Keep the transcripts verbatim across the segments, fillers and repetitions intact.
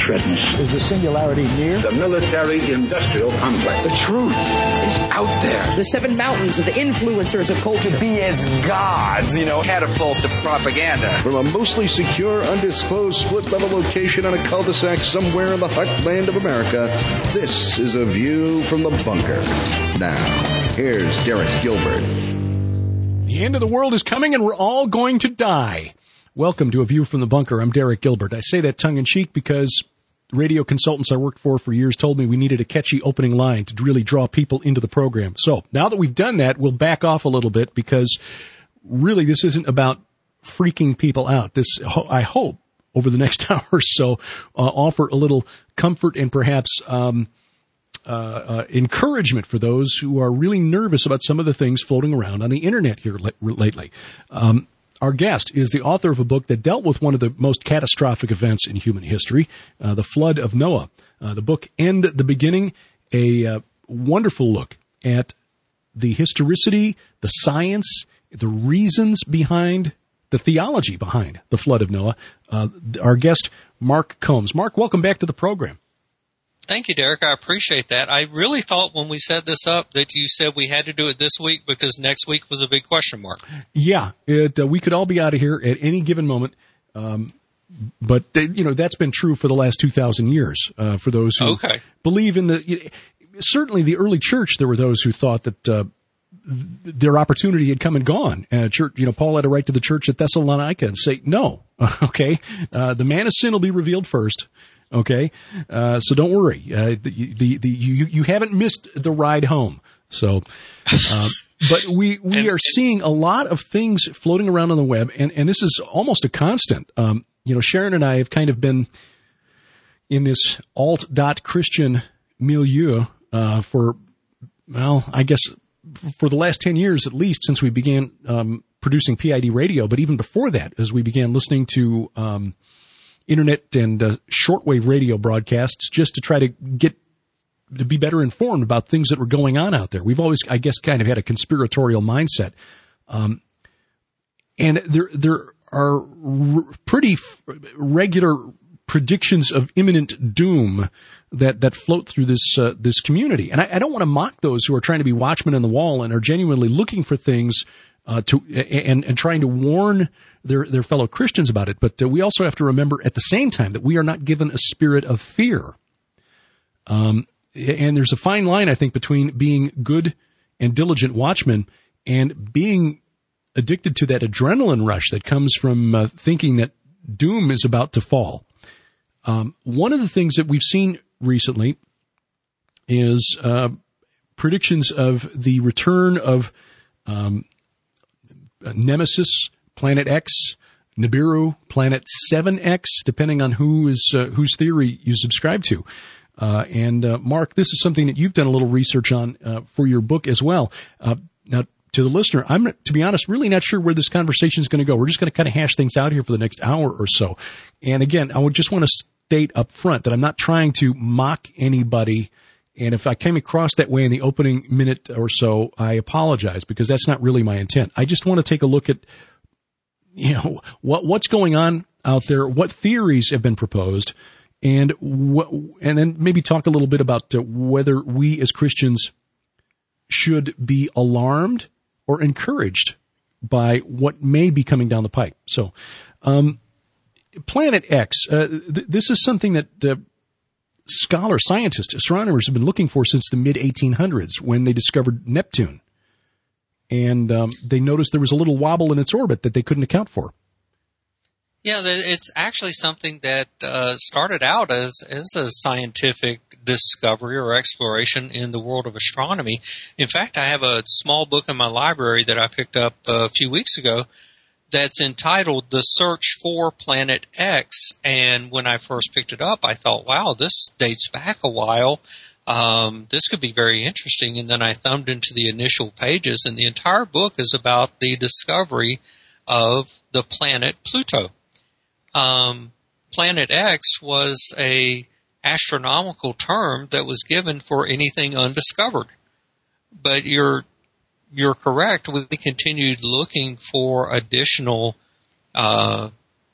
retreness. Is the singularity near? The military-industrial complex. The truth is out there. The seven mountains of the influencers of culture. To be as gods, you know, catapult to propaganda. From a mostly secure, undisclosed split-level location on a cul-de-sac somewhere in the heartland of America, this is A View from the Bunker. Now, here's Derek Gilbert. The end of the world is coming and we're all going to die. Welcome to A View from the Bunker. I'm Derek Gilbert. I say that tongue-in-cheek because radio consultants I worked for for years told me we needed a catchy opening line to really draw people into the program. So now that we've done that, we'll back off a little bit because really this isn't about freaking people out. This, I hope, over the next hour or so, uh, offer a little comfort and perhaps um, uh, uh, encouragement for those who are really nervous about some of the things floating around on the Internet here l- lately. Um, Our guest is the author of a book that dealt with one of the most catastrophic events in human history, uh, the flood of Noah. Uh, the book, End the Beginning, a uh, wonderful look at the historicity, the science, the reasons behind, the theology behind the flood of Noah. Uh, our guest, Mark Combs. Mark, welcome back to the program. Thank you, Derek. I appreciate that. I really thought when we set this up that you said we had to do it this week because next week was a big question mark. Yeah, it, uh, we could all be out of here at any given moment. Um, but, uh, you know, that's been true for the last two thousand years uh, for those who okay. believe in the you know, – certainly the early church, there were those who thought that uh, their opportunity had come and gone. Uh, church, you know, Paul had to write to the church at Thessalonica and say, no, okay, uh, the man of sin will be revealed first. Okay, uh, so don't worry. Uh, the, the, the, you, you haven't missed the ride home. So, uh, but we, we and, are seeing a lot of things floating around on the web, and, and this is almost a constant. Um, you know, Sharon and I have kind of been in this alt.Christian milieu, uh, for, well, I guess for the last ten years at least since we began, um, producing P I D radio. But even before that, as we began listening to, um, Internet and uh, shortwave radio broadcasts just to try to get to be better informed about things that were going on out there. We've always, I guess, kind of had a conspiratorial mindset. Um, and there there are r- pretty f- regular predictions of imminent doom that, that float through this uh, this community. And I, I don't want to mock those who are trying to be watchmen on the wall and are genuinely looking for things uh, to and, and trying to warn their their fellow Christians about it. But uh, we also have to remember at the same time that we are not given a spirit of fear. Um, and there's a fine line, I think, between being good and diligent watchmen and being addicted to that adrenaline rush that comes from uh, thinking that doom is about to fall. Um, one of the things that we've seen recently is uh, predictions of the return of um, Nemesis, Planet X, Nibiru, Planet seven X, depending on who is uh, whose theory you subscribe to. Uh, and uh, Mark, this is something that you've done a little research on uh, for your book as well. Uh, now, to the listener, I'm, to be honest, really not sure where this conversation is going to go. We're just going to kind of hash things out here for the next hour or so. And again, I would just want to state up front that I'm not trying to mock anybody. And if I came across that way in the opening minute or so, I apologize because that's not really my intent. I just want to take a look at, you know, what what's going on out there, what theories have been proposed, and what, and then maybe talk a little bit about uh, whether we as Christians should be alarmed or encouraged by what may be coming down the pipe. So, um, Planet X, uh, th- this is something that uh, scholars, scientists, astronomers have been looking for since the mid eighteen hundreds when they discovered Neptune. And um, they noticed there was a little wobble in its orbit that they couldn't account for. Yeah, it's actually something that uh, started out as, as a scientific discovery or exploration in the world of astronomy. In fact, I have a small book in my library that I picked up a few weeks ago that's entitled The Search for Planet X. And when I first picked it up, I thought, wow, this dates back a while. Um, this could be very interesting. And then I thumbed into the initial pages, and the entire book is about the discovery of the planet Pluto. Um, Planet X was a astronomical term that was given for anything undiscovered. But you're you're correct. We continued looking for additional uh,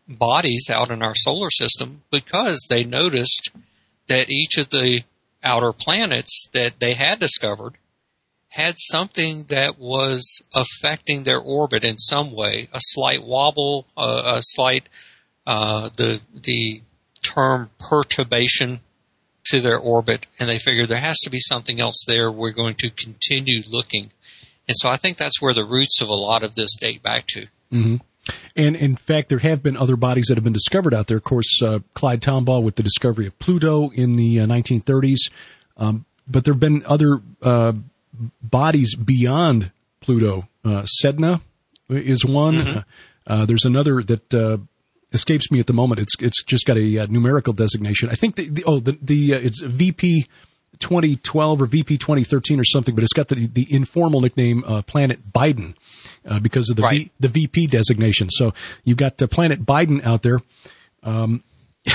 bodies out in our solar system because they noticed that each of the outer planets that they had discovered had something that was affecting their orbit in some way, a slight wobble, uh, a slight, uh, the, the term perturbation to their orbit, and they figured there has to be something else there. We're going to continue looking. And so I think that's where the roots of a lot of this date back to. Mm-hmm. And in fact, there have been other bodies that have been discovered out there. Of course, uh, Clyde Tombaugh with the discovery of Pluto in the uh, nineteen thirties. Um, but there have been other uh, bodies beyond Pluto. Uh, Sedna is one. Mm-hmm. Uh, there's another that uh, escapes me at the moment. It's it's just got a uh, numerical designation. I think the, the oh the the uh, it's V P twenty twelve or V P twenty thirteen or something, but it's got the the informal nickname uh, Planet Biden uh, because of the right. v, the V P designation. So you've got uh, Planet Biden out there. Um,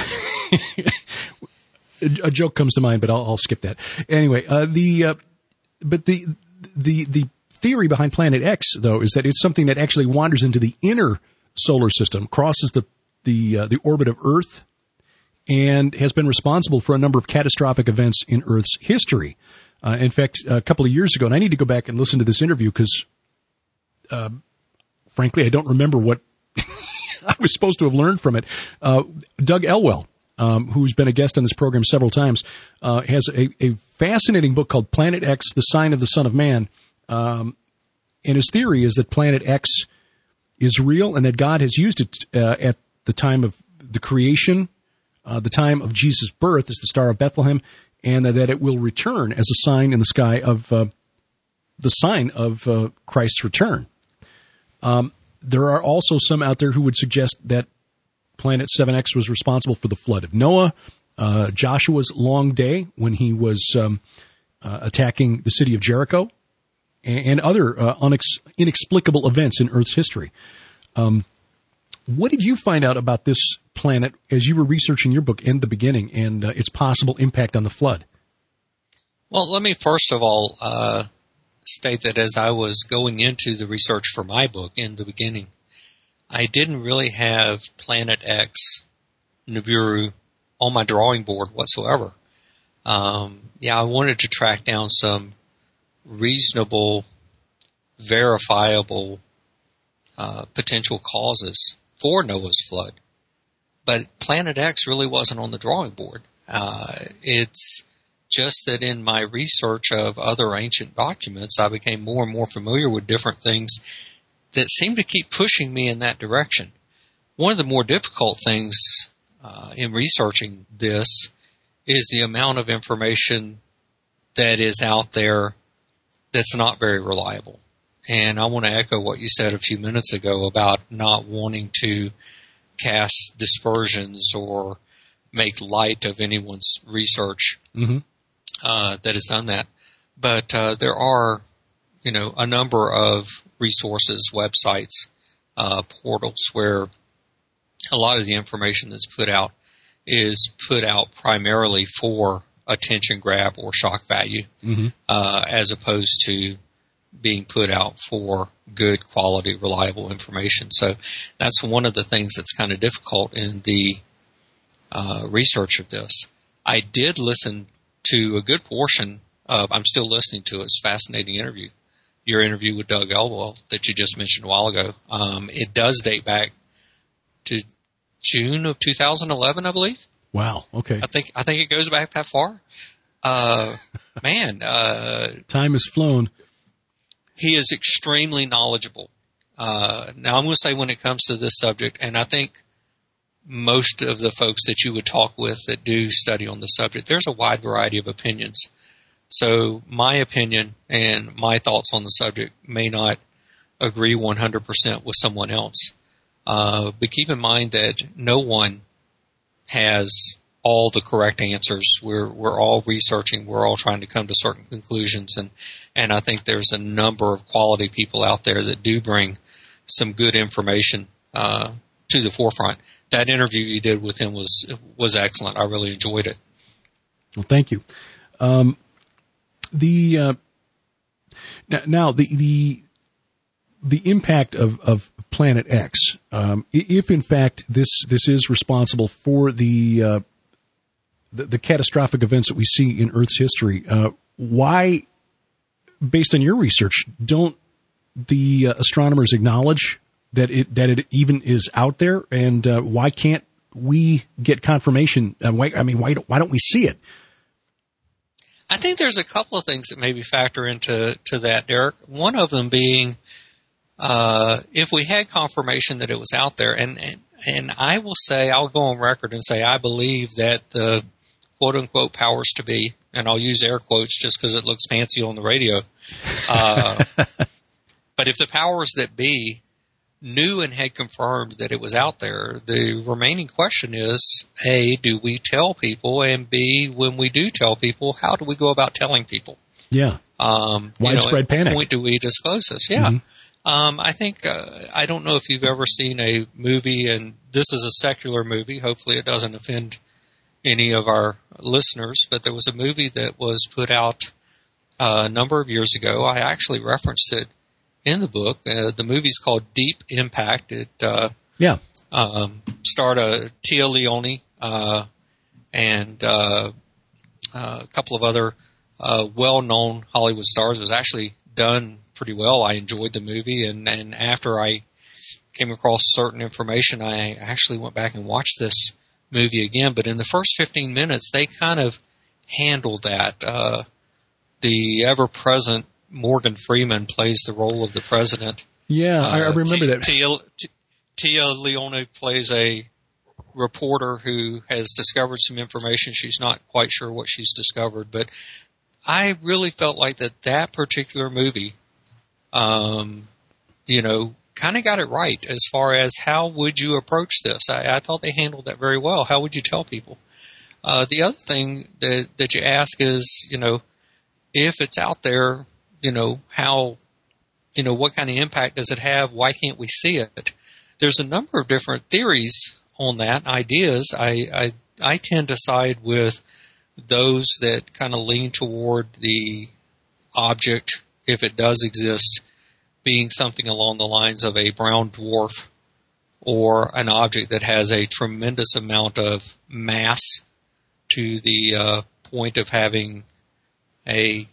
a joke comes to mind, but I'll, I'll skip that. Anyway, uh, the uh, but the the the theory behind Planet X, though, is that it's something that actually wanders into the inner solar system, crosses the the uh, the orbit of Earth, and has been responsible for a number of catastrophic events in Earth's history. Uh, in fact, a couple of years ago, and I need to go back and listen to this interview because, uh, frankly, I don't remember what I was supposed to have learned from it. Uh, Doug Elwell, Um, who's been a guest on this program several times, uh, has a, a fascinating book called Planet X, The Sign of the Son of Man. Um, and his theory is that Planet X is real and that God has used it uh, at the time of the creation, uh, the time of Jesus' birth as the Star of Bethlehem, and uh, that it will return as a sign in the sky of uh, the sign of uh, Christ's return. Um, there are also some out there who would suggest that Planet seven X was responsible for the flood of Noah, uh, Joshua's long day when he was um, uh, attacking the city of Jericho, and, and other uh, unex- inexplicable events in Earth's history. Um, what did you find out about this planet as you were researching your book in the beginning and uh, its possible impact on the flood? Well, let me first of all uh, state that as I was going into the research for my book in the beginning, I didn't really have Planet X, Nibiru, on my drawing board whatsoever. Um, yeah, I wanted to track down some reasonable, verifiable uh, potential causes for Noah's flood. But Planet X really wasn't on the drawing board. Uh, it's just that in my research of other ancient documents, I became more and more familiar with different things that seem to keep pushing me in that direction. One of the more difficult things uh, in researching this is the amount of information that is out there that's not very reliable. And I want to echo what you said a few minutes ago about not wanting to cast dispersions or make light of anyone's research mm-hmm. uh, that has done that. But uh, there are, you know, a number of resources, websites, uh, portals where a lot of the information that's put out is put out primarily for attention grab or shock value, mm-hmm. uh, as opposed to being put out for good quality, reliable information. So that's one of the things that's kind of difficult in the uh, research of this. I did listen to a good portion of, I'm still listening to it, it's a fascinating interview. Your interview with Doug Elwell that you just mentioned a while ago. Um, it does date back to June of two thousand eleven, I believe. Wow. Okay. I think I think it goes back that far. Uh, man, uh, time has flown. He is extremely knowledgeable. Uh, now I'm going to say when it comes to this subject, and I think most of the folks that you would talk with that do study on the subject, there's a wide variety of opinions. So my opinion and my thoughts on the subject may not agree one hundred percent with someone else. Uh, but keep in mind that no one has all the correct answers. We're, we're all researching. We're all trying to come to certain conclusions. And, and I think there's a number of quality people out there that do bring some good information, uh, to the forefront. That interview you did with him was, was excellent. I really enjoyed it. Well, thank you. Um, The uh, now the the the impact of, of Planet X, um, if in fact this this is responsible for the, uh, the the catastrophic events that we see in Earth's history, uh, why, based on your research, don't the uh, astronomers acknowledge that it that it even is out there, and uh, why can't we get confirmation? Uh, why, I mean, why don't, why don't we see it? I think there's a couple of things that maybe factor into to that, Derek. One of them being, uh, if we had confirmation that it was out there, and, and and I will say, I'll go on record and say I believe that the quote unquote powers to be, and I'll use air quotes just because it looks fancy on the radio. Uh, but if the powers that be knew and had confirmed that it was out there, the remaining question is, A, do we tell people? And B, when we do tell people, how do we go about telling people? Yeah. Um, Widespread you know, at panic. what point do we disclose this? Yeah. Mm-hmm. Um, I think, uh, I don't know if you've ever seen a movie, and this is a secular movie. Hopefully it doesn't offend any of our listeners, but there was a movie that was put out uh, a number of years ago. I actually referenced it in the book. Uh, the movie's called Deep Impact. It uh, yeah um, starred uh, Tia Leone uh, and uh, uh, a couple of other uh, well-known Hollywood stars. It was actually done pretty well. I enjoyed the movie, and, and after I came across certain information, I actually went back and watched this movie again. But in the first fifteen minutes, they kind of handled that. Uh, the ever-present Morgan Freeman plays the role of the president. Yeah, uh, I, I remember T- that. Tia, T- Tia Leone plays a reporter who has discovered some information. She's not quite sure what she's discovered, but I really felt like that that particular movie, um, you know, kind of got it right as far as how would you approach this. I, I thought they handled that very well. How would you tell people? Uh, the other thing that, that you ask is, you know, if it's out there, you know, how, you know, what kind of impact does it have? Why can't we see it? There's a number of different theories on that, ideas. I, I, I tend to side with those that kind of lean toward the object, if it does exist, being something along the lines of a brown dwarf or an object that has a tremendous amount of mass to the uh, point of having a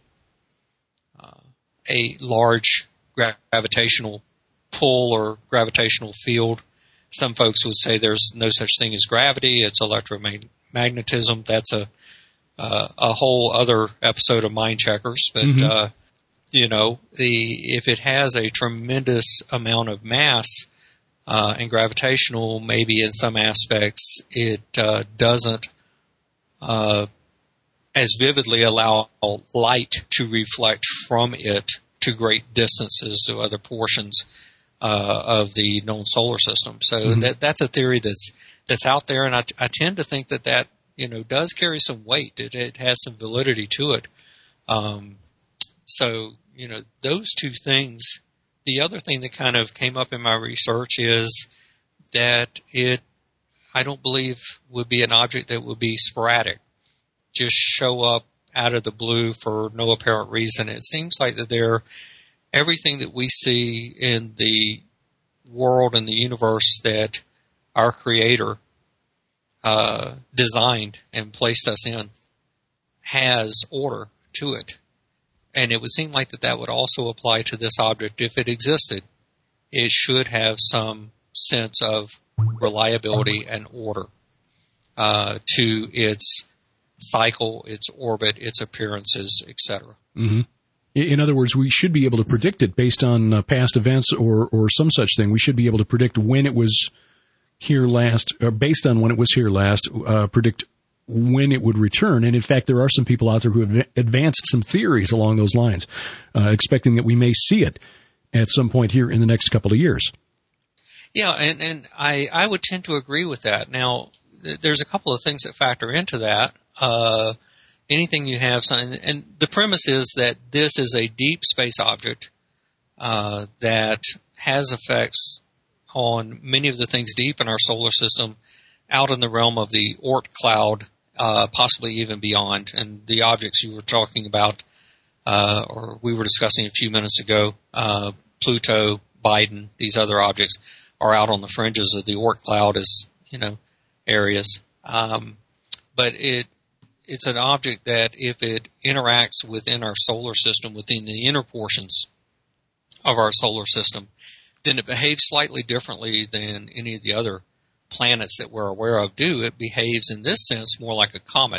a large gravitational pull or gravitational field. Some folks would say there's no such thing as gravity. It's electromagnetism. That's a uh, a whole other episode of Mind Checkers. But, mm-hmm. uh, you know, the if it has a tremendous amount of mass uh, and gravitational, maybe in some aspects it uh, doesn't uh as vividly allow light to reflect from it to great distances to other portions uh, of the known solar system. So mm-hmm. that that's a theory that's that's out there, and I, I tend to think that that you know does carry some weight. It, it has some validity to it. Um, so you know those two things. The other thing that kind of came up in my research is that it I don't believe would be an object that would be sporadic. Just show up out of the blue for no apparent reason. It seems like that they're everything that we see in the world and the universe that our Creator uh, designed and placed us in has order to it. And it would seem like that that would also apply to this object. If it existed, it should have some sense of reliability and order uh, to its cycle, its orbit, its appearances, et cetera. Mm-hmm. In other words, we should be able to predict it based on uh, past events or, or some such thing. We should be able to predict when it was here last, or based on when it was here last, uh, predict when it would return. And in fact, there are some people out there who have advanced some theories along those lines, uh, expecting that we may see it at some point here in the next couple of years. Yeah, and, and I, I would tend to agree with that. Now, th- there's a couple of things that factor into that. Uh, anything you have, and, and the premise is that this is a deep space object uh, that has effects on many of the things deep in our solar system, out in the realm of the Oort cloud, uh, possibly even beyond. And the objects you were talking about, uh, or we were discussing a few minutes ago, uh, Pluto, Biden, these other objects are out on the fringes of the Oort cloud as, you know, areas. Um, but it, it's an object that if it interacts within our solar system, within the inner portions of our solar system, then it behaves slightly differently than any of the other planets that we're aware of do. It behaves in this sense more like a comet.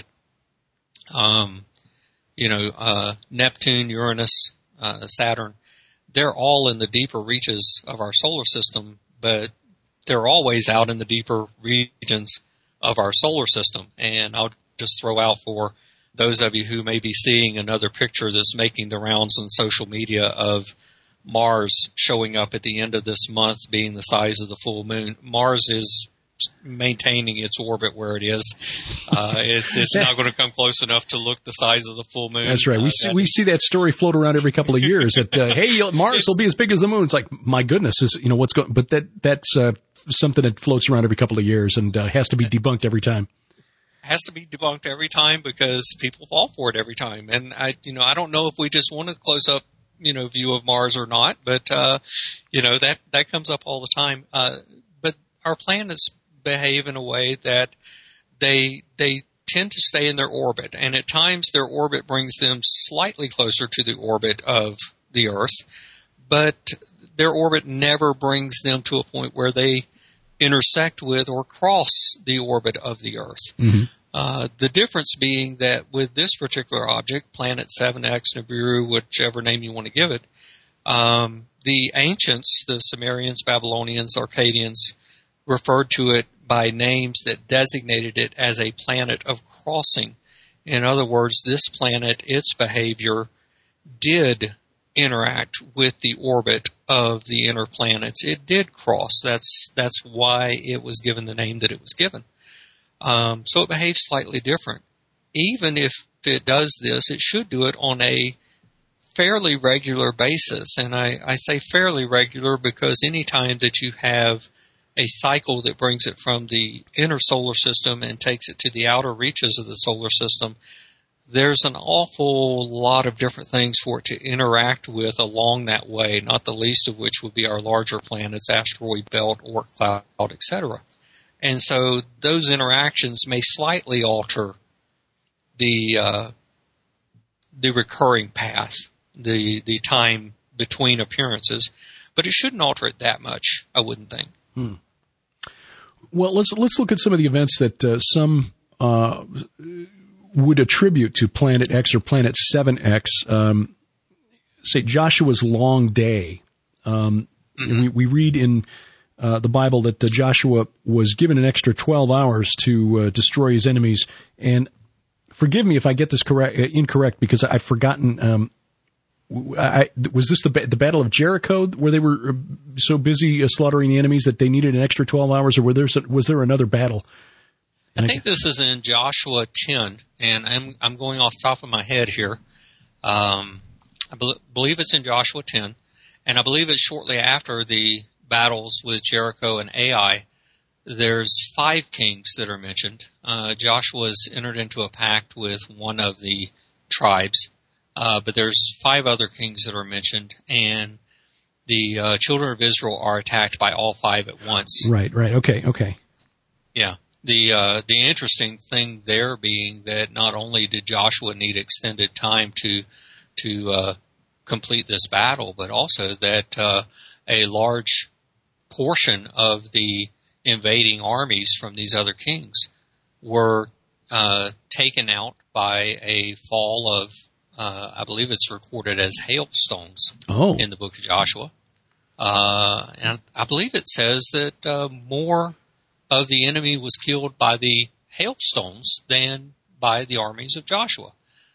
Um, you know, uh, Neptune, Uranus, uh, Saturn, they're all in the deeper reaches of our solar system, but they're always out in the deeper regions of our solar system. And I'll just throw out for those of you who may be seeing another picture that's making the rounds on social media of Mars showing up at the end of this month being the size of the full moon. Mars is maintaining its orbit where it is. Uh, it's it's not going to come close enough to look the size of the full moon. That's right. We uh, see we see that story float around every couple of years. That uh, hey, Mars will be as big as the moon. It's like, my goodness, is you know what's going? But that that's uh, something that floats around every couple of years and uh, has to be debunked every time. Has to be debunked every time because people fall for it every time. And I, you know, I don't know if we just want a close up, you know, view of Mars or not, but uh, you know that that comes up all the time. Uh, but our planets behave in a way that they they tend to stay in their orbit, and at times their orbit brings them slightly closer to the orbit of the Earth, but their orbit never brings them to a point where they intersect with or cross the orbit of the Earth. Mm-hmm. Uh, the difference being that with this particular object, Planet seven X, Nibiru, whichever name you want to give it, um, the ancients, the Sumerians, Babylonians, Akkadians, referred to it by names that designated it as a planet of crossing. In other words, this planet, its behavior did interact with the orbit of the inner planets. It did cross. That's that's why it was given the name that it was given. Um, so it behaves slightly different. Even if it does this, it should do it on a fairly regular basis. And I, I say fairly regular because any time that you have a cycle that brings it from the inner solar system and takes it to the outer reaches of the solar system, there's an awful lot of different things for it to interact with along that way, not the least of which would be our larger planets, asteroid belt, Oort cloud, et cetera. And so those interactions may slightly alter the uh, the recurring path, the the time between appearances, but it shouldn't alter it that much, I wouldn't think. Hmm. Well, let's let's look at some of the events that uh, some uh, would attribute to Planet X or Planet seven X. Um, say Joshua's long day. Um, mm-hmm. we, we read in uh, the Bible that uh, Joshua was given an extra twelve hours to uh, destroy his enemies. And forgive me if I get this correct, uh, incorrect, because I've forgotten. Um, I, was this the the Battle of Jericho where they were so busy uh, slaughtering the enemies that they needed an extra twelve hours, or were there was there another battle? And I think I, this is in Joshua ten, and I'm I'm going off the top of my head here. Um, I be- believe it's in Joshua ten, and I believe it's shortly after the battles with Jericho and Ai. There's five kings that are mentioned. Uh, Joshua's entered into a pact with one of the tribes. Uh, but there's five other kings that are mentioned, and the uh, children of Israel are attacked by all five at once. Right, right. Okay, okay. Yeah. The uh, the interesting thing there being that not only did Joshua need extended time to to uh, complete this battle, but also that uh, a large portion of the invading armies from these other kings were uh, taken out by a fall of Uh, I believe it's recorded as hailstones oh. in the book of Joshua. Uh, and I believe it says that uh, more of the enemy was killed by the hailstones than by the armies of Joshua.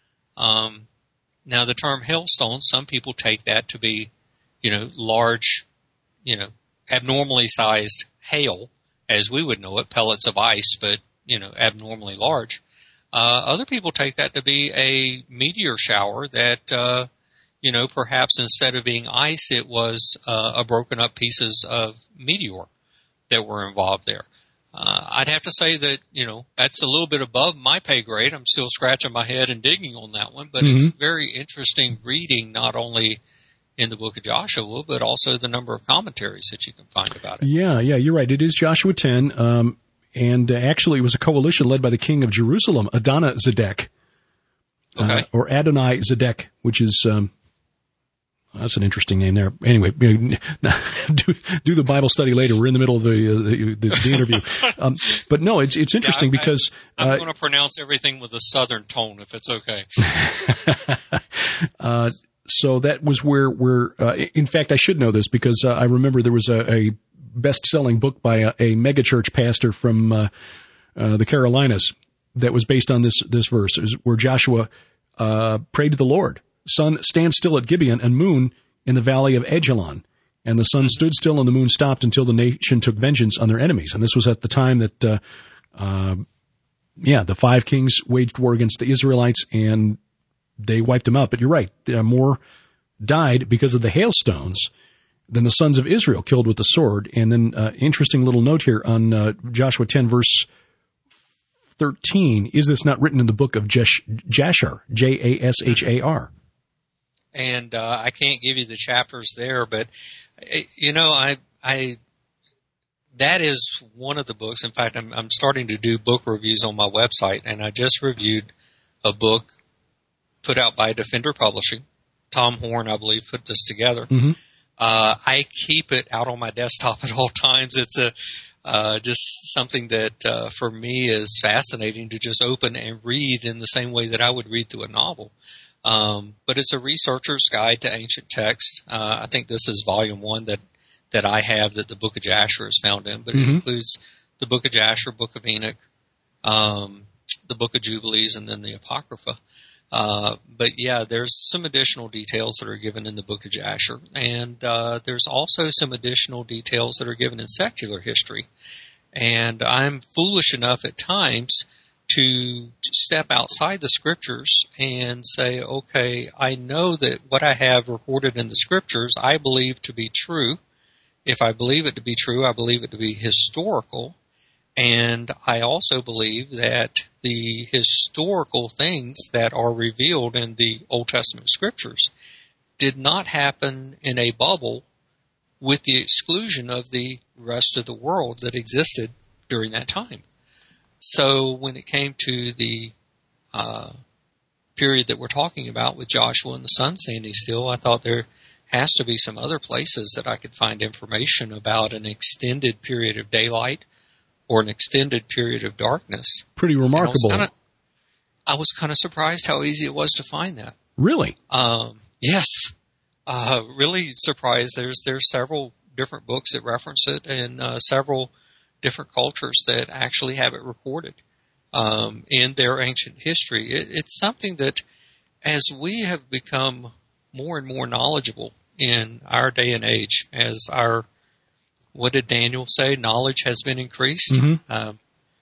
Um, now, the term hailstone, some people take that to be, you know, large, you know, abnormally sized hail, as we would know it, pellets of ice, but, you know, abnormally large. Uh, other people take that to be a meteor shower that, uh, you know, perhaps instead of being ice, it was uh, a broken up pieces of meteor that were involved there. Uh, I'd have to say that, you know, that's a little bit above my pay grade. I'm still scratching my head and digging on that one, but mm-hmm. It's very interesting reading not only in the book of Joshua, but also the number of commentaries that you can find about it. Yeah, yeah, you're right. It is Joshua ten, um, and uh, actually it was a coalition led by the king of Jerusalem, Adonizedek, okay. uh, or Adonai Zedek, which is um, that's an interesting name there. Anyway, do, do the Bible study later. We're in the middle of the uh, the, the, the interview, um, but no, it's it's interesting yeah, I, because I, I'm uh, going to pronounce everything with a southern tone, if it's okay. uh, so that was where where uh, in fact I should know this because uh, I remember there was a, a best-selling book by a, a megachurch pastor from uh, uh, the Carolinas that was based on this this verse, where Joshua uh, prayed to the Lord. Sun, stand still at Gibeon, and moon in the valley of Ajalon. And the sun stood still and the moon stopped until the nation took vengeance on their enemies. And this was at the time that, uh, uh, yeah, the five kings waged war against the Israelites and they wiped them out. But you're right. There are more died because of the hailstones than the sons of Israel killed with the sword. And then, uh, interesting little note here on, uh, Joshua ten verse thirteen. Is this not written in the book of Jesh- Jashar? J A S H A R. And, uh, I can't give you the chapters there, but, you know, I, I, that is one of the books. In fact, I'm, I'm starting to do book reviews on my website, and I just reviewed a book put out by Defender Publishing. Tom Horn, I believe, put this together. Mm-hmm. Uh, I keep it out on my desktop at all times. It's a, uh, just something that, uh, for me is fascinating to just open and read in the same way that I would read through a novel. Um, but it's a researcher's guide to ancient text. Uh, I think this is volume one that, that I have that the Book of Jasher is found in, but mm-hmm. it includes the Book of Jasher, Book of Enoch, um, the Book of Jubilees, and then the Apocrypha. Uh, but yeah, there's some additional details that are given in the Book of Jasher, and, uh, there's also some additional details that are given in secular history. And I'm foolish enough at times to step outside the scriptures and say, okay, I know that what I have recorded in the scriptures, I believe to be true. If I believe it to be true, I believe it to be historical. And I also believe that the historical things that are revealed in the Old Testament scriptures did not happen in a bubble with the exclusion of the rest of the world that existed during that time. So when it came to the uh, period that we're talking about with Joshua and the sun standing still, I thought there has to be some other places that I could find information about an extended period of daylight or an extended period of darkness. Pretty remarkable. I was kind of surprised how easy it was to find that. Really? Um, yes. Uh, really surprised. There's there's several different books that reference it, and uh, several different cultures that actually have it recorded um, in their ancient history. It, it's something that, as we have become more and more knowledgeable in our day and age, as our, what did Daniel say? Knowledge has been increased. Mm-hmm. Um,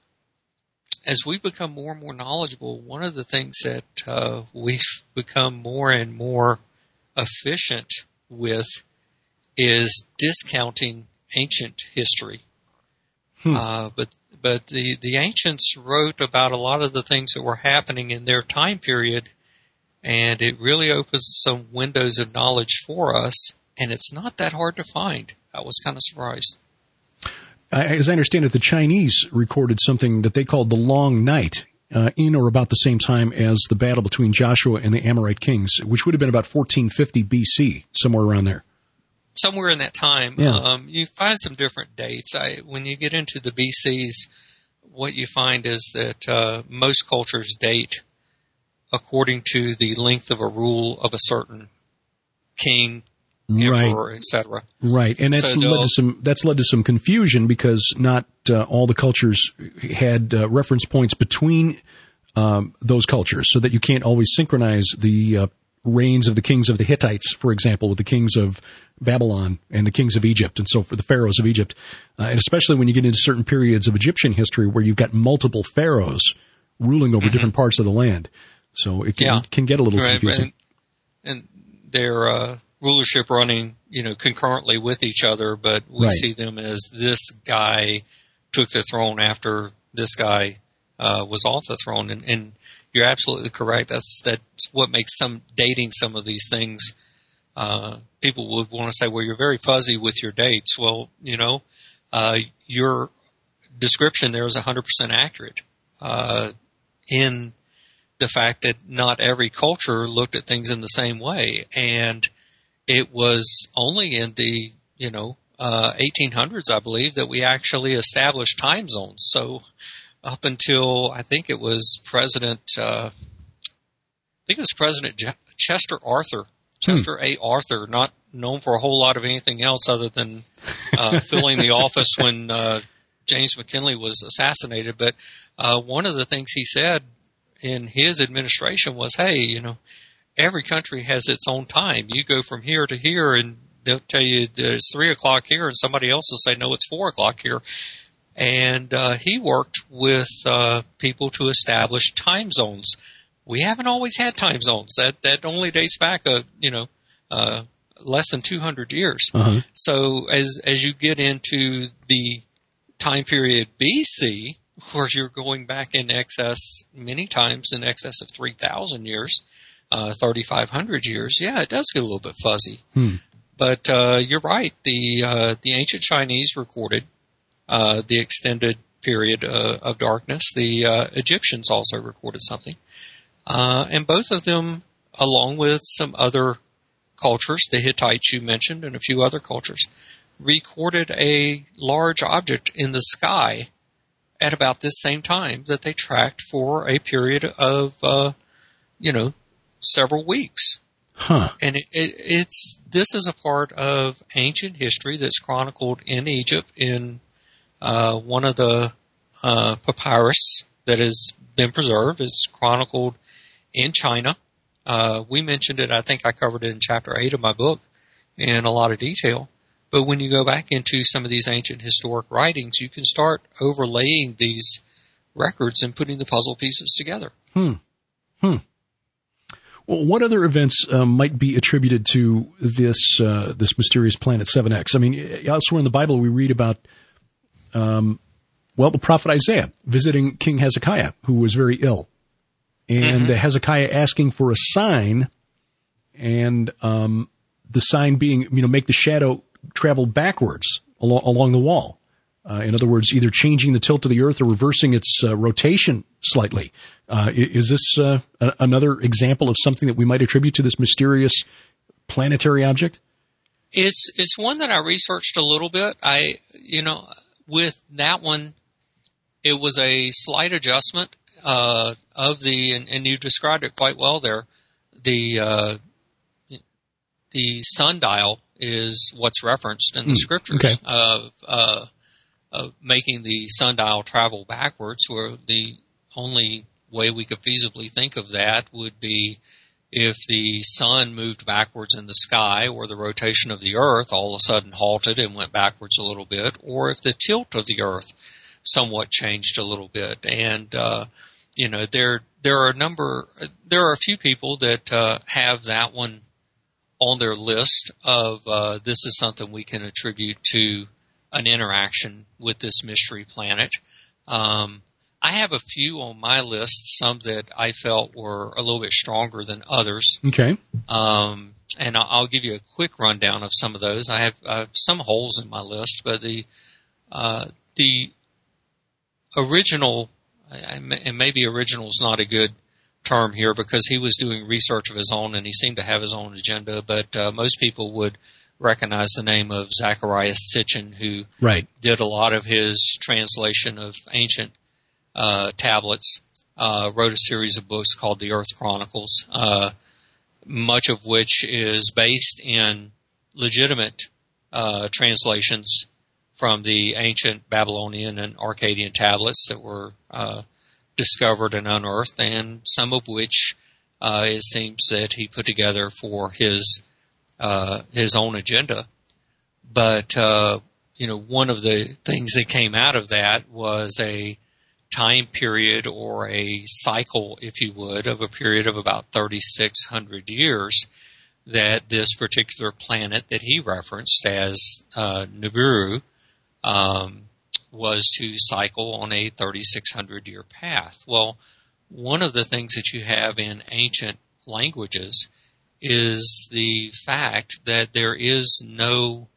as we become more and more knowledgeable, one of the things that uh, we've become more and more efficient with is discounting ancient history. Hmm. Uh, but but the, the ancients wrote about a lot of the things that were happening in their time period, and it really opens some windows of knowledge for us, and it's not that hard to find. I was kind of surprised. I, as I understand it, the Chinese recorded something that they called the Long Night uh, in or about the same time as the battle between Joshua and the Amorite kings, which would have been about fourteen fifty B C, somewhere around there. Somewhere in that time. Yeah. Um, you find some different dates. I, when you get into the B Cs, what you find is that uh, most cultures date according to the length of a rule of a certain king, emperor, right. et cetera. Right, and that's so led to some that's led to some confusion because not uh, all the cultures had uh, reference points between um, those cultures, so that you can't always synchronize the uh, reigns of the kings of the Hittites, for example, with the kings of Babylon and the kings of Egypt, and so for the pharaohs of Egypt, uh, and especially when you get into certain periods of Egyptian history where you've got multiple pharaohs ruling over mm-hmm. different parts of the land, so it can, yeah. can get a little right, confusing. And, and their uh, rulership running, you know, concurrently with each other, but we right. see them as this guy took the throne after this guy uh, was off the throne, and, and you're absolutely correct. That's that's what makes some dating some of these things uh, people would want to say, well, you're very fuzzy with your dates. Well, you know, uh, your description there is one hundred percent accurate uh, in the fact that not every culture looked at things in the same way. And it was only in the, you know, uh, eighteen hundreds, I believe, that we actually established time zones. So up until, I think it was President, uh, I think it was President Je- Chester Arthur, Chester hmm. A. Arthur, not known for a whole lot of anything else other than uh, filling the office when uh, James McKinley was assassinated. But uh, one of the things he said in his administration was, hey, you know, every country has its own time. You go from here to here and they'll tell you there's three o'clock here and somebody else will say, no, it's four o'clock here. And uh, he worked with uh, people to establish time zones. We haven't always had time zones. That that only dates back, a, you know, uh, less than two hundred years. Uh-huh. So as as you get into the time period B C, of course, you're going back in excess, many times in excess of three thousand years, uh, thirty-five hundred years. Yeah, it does get a little bit fuzzy. Hmm. But uh, you're right. The uh, the ancient Chinese recorded uh, the extended period uh, of darkness. The uh, Egyptians also recorded something. Uh, and both of them, along with some other cultures, the Hittites you mentioned and a few other cultures, recorded a large object in the sky at about this same time that they tracked for a period of, uh, you know, several weeks. Huh. And it, it, it's this is a part of ancient history that's chronicled in Egypt in uh, one of the uh, papyrus that has been preserved. It's chronicled in China. Uh, we mentioned it. I think I covered it in chapter eight of my book in a lot of detail. But when you go back into some of these ancient historic writings, you can start overlaying these records and putting the puzzle pieces together. Hmm. Hmm. Well, what other events um, might be attributed to this uh, this mysterious planet seven X? I mean, elsewhere in the Bible, we read about, um, well, the prophet Isaiah visiting King Hezekiah, who was very ill. And mm-hmm. Hezekiah asking for a sign, and um, the sign being, you know, make the shadow travel backwards along, along the wall. Uh, in other words, either changing the tilt of the earth or reversing its uh, rotation slightly. Uh, is this uh, a- another example of something that we might attribute to this mysterious planetary object? It's it's one that I researched a little bit. I, you know, with that one, it was a slight adjustment uh, of the, and, and you described it quite well there. The uh, the sundial is what's referenced in the mm, scriptures okay. of uh, of making the sundial travel backwards, where the only way we could feasibly think of that would be if the sun moved backwards in the sky, or the rotation of the earth all of a sudden halted and went backwards a little bit, or if the tilt of the earth somewhat changed a little bit. And, uh, you know, there, there are a number, there are a few people that, uh, have that one on their list of, uh, this is something we can attribute to an interaction with this mystery planet. Um, I have a few on my list, some that I felt were a little bit stronger than others. Okay. Um, and I'll give you a quick rundown of some of those. I have, I have some holes in my list, but the, uh, the original, and maybe original is not a good term here because he was doing research of his own and he seemed to have his own agenda, but uh, most people would recognize the name of Zacharias Sitchin, who right. did a lot of his translation of ancient uh, tablets, uh, wrote a series of books called the Earth Chronicles, uh, much of which is based in legitimate uh, translations from the ancient Babylonian and Akkadian tablets that were uh, discovered and unearthed, and some of which uh, it seems that he put together for his uh, his own agenda. But uh, you know, one of the things that came out of that was a time period, or a cycle, if you would, of a period of about thirty-six hundred years, that this particular planet that he referenced as uh, Nibiru um, was to cycle on a thirty-six hundred year path. Well, one of the things that you have in ancient languages is the fact that there is no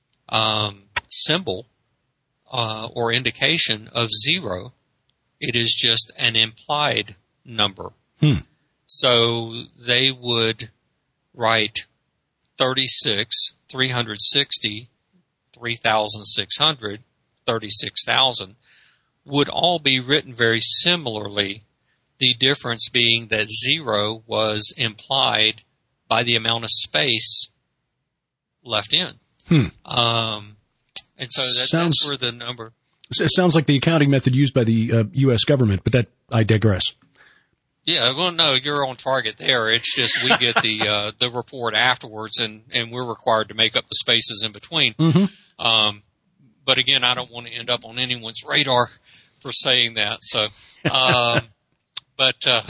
um, symbol uh, or indication of zero. It is just an implied number. Hmm. So they would write thirty-six, three hundred sixty, three thousand six hundred, thirty-six thousand would all be written very similarly, the difference being that zero was implied by the amount of space left in. Hmm. Um, and so that, Sounds- that's where the number... It sounds like the accounting method used by the uh, U S government, but that I digress. Yeah, well, no, you're on target there. It's just we get the uh, the report afterwards, and, and we're required to make up the spaces in between. Mm-hmm. Um, but again, I don't want to end up on anyone's radar for saying that. So, um, but uh,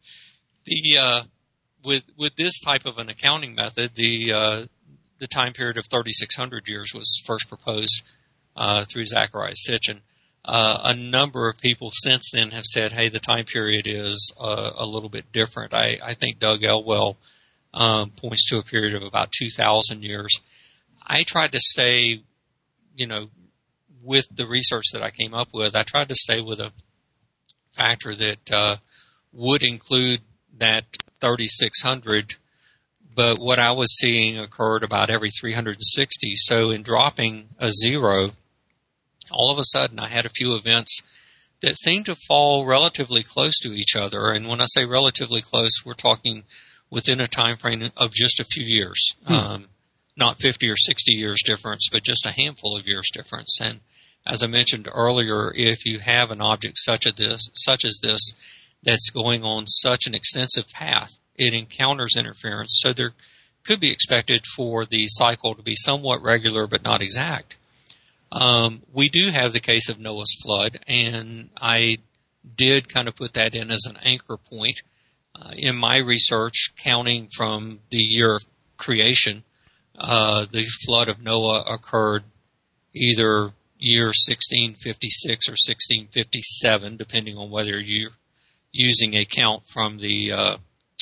the uh, with with this type of an accounting method, the uh, the time period of thirty-six hundred years was first proposed uh, through Zacharias Sitchin. Uh, a number of people since then have said, hey, the time period is uh, a little bit different. I, I think Doug Elwell um, points to a period of about two thousand years. I tried to stay, you know, with the research that I came up with, I tried to stay with a factor that uh, would include that thirty-six hundred, but what I was seeing occurred about every three hundred sixty. So in dropping a zero, all of a sudden I had a few events that seemed to fall relatively close to each other. And when I say relatively close, we're talking within a time frame of just a few years, hmm. um, not fifty or sixty years difference, but just a handful of years difference. And as I mentioned earlier, if you have an object such as this, such as this, that's going on such an extensive path, it encounters interference. So there could be expected for the cycle to be somewhat regular, but not exact. Um, we do have the case of Noah's flood, and I did kind of put that in as an anchor point uh, in my research, counting from the year of creation. Uh, the flood of Noah occurred either year sixteen fifty-six or sixteen fifty-seven, depending on whether you're using a count from the uh,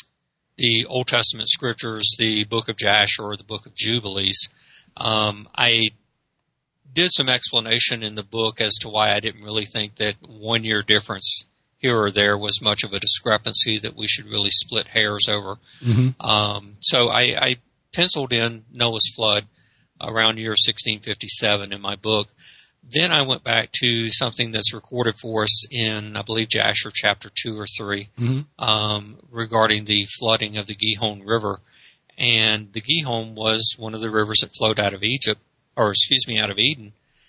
the Old Testament scriptures, the Book of Jasher, or the Book of Jubilees. Um, I did some explanation in the book as to why I didn't really think that one year difference here or there was much of a discrepancy that we should really split hairs over. Mm-hmm. Um, so I, I penciled in Noah's flood around year sixteen fifty-seven in my book. Then I went back to something that's recorded for us in, I believe, Jasher chapter two or three, mm-hmm. um, regarding the flooding of the Gihon River. And the Gihon was one of the rivers that flowed out of Egypt, or excuse me, out of Eden,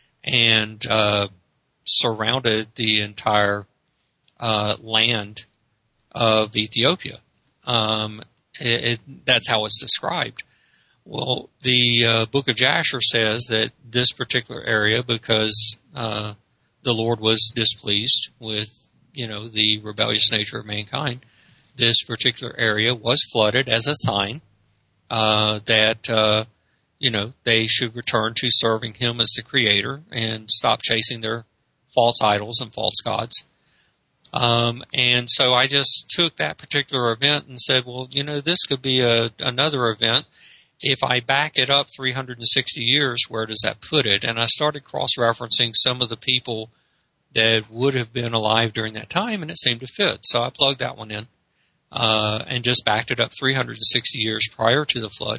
and uh, surrounded the entire uh, land of Ethiopia. Um, it, it, that's how it's described. Well, the uh, Book of Jasher says that this particular area, because uh, the Lord was displeased with, you know, the rebellious nature of mankind, this particular area was flooded as a sign uh, that, uh, you know, they should return to serving Him as the Creator and stop chasing their false idols and false gods. Um, and so I just took that particular event and said, well, you know, this could be a, another event. If I back it up three hundred sixty years, where does that put it? And I started cross-referencing some of the people that would have been alive during that time, and it seemed to fit. So I plugged that one in uh, and just backed it up three hundred sixty years prior to the flood,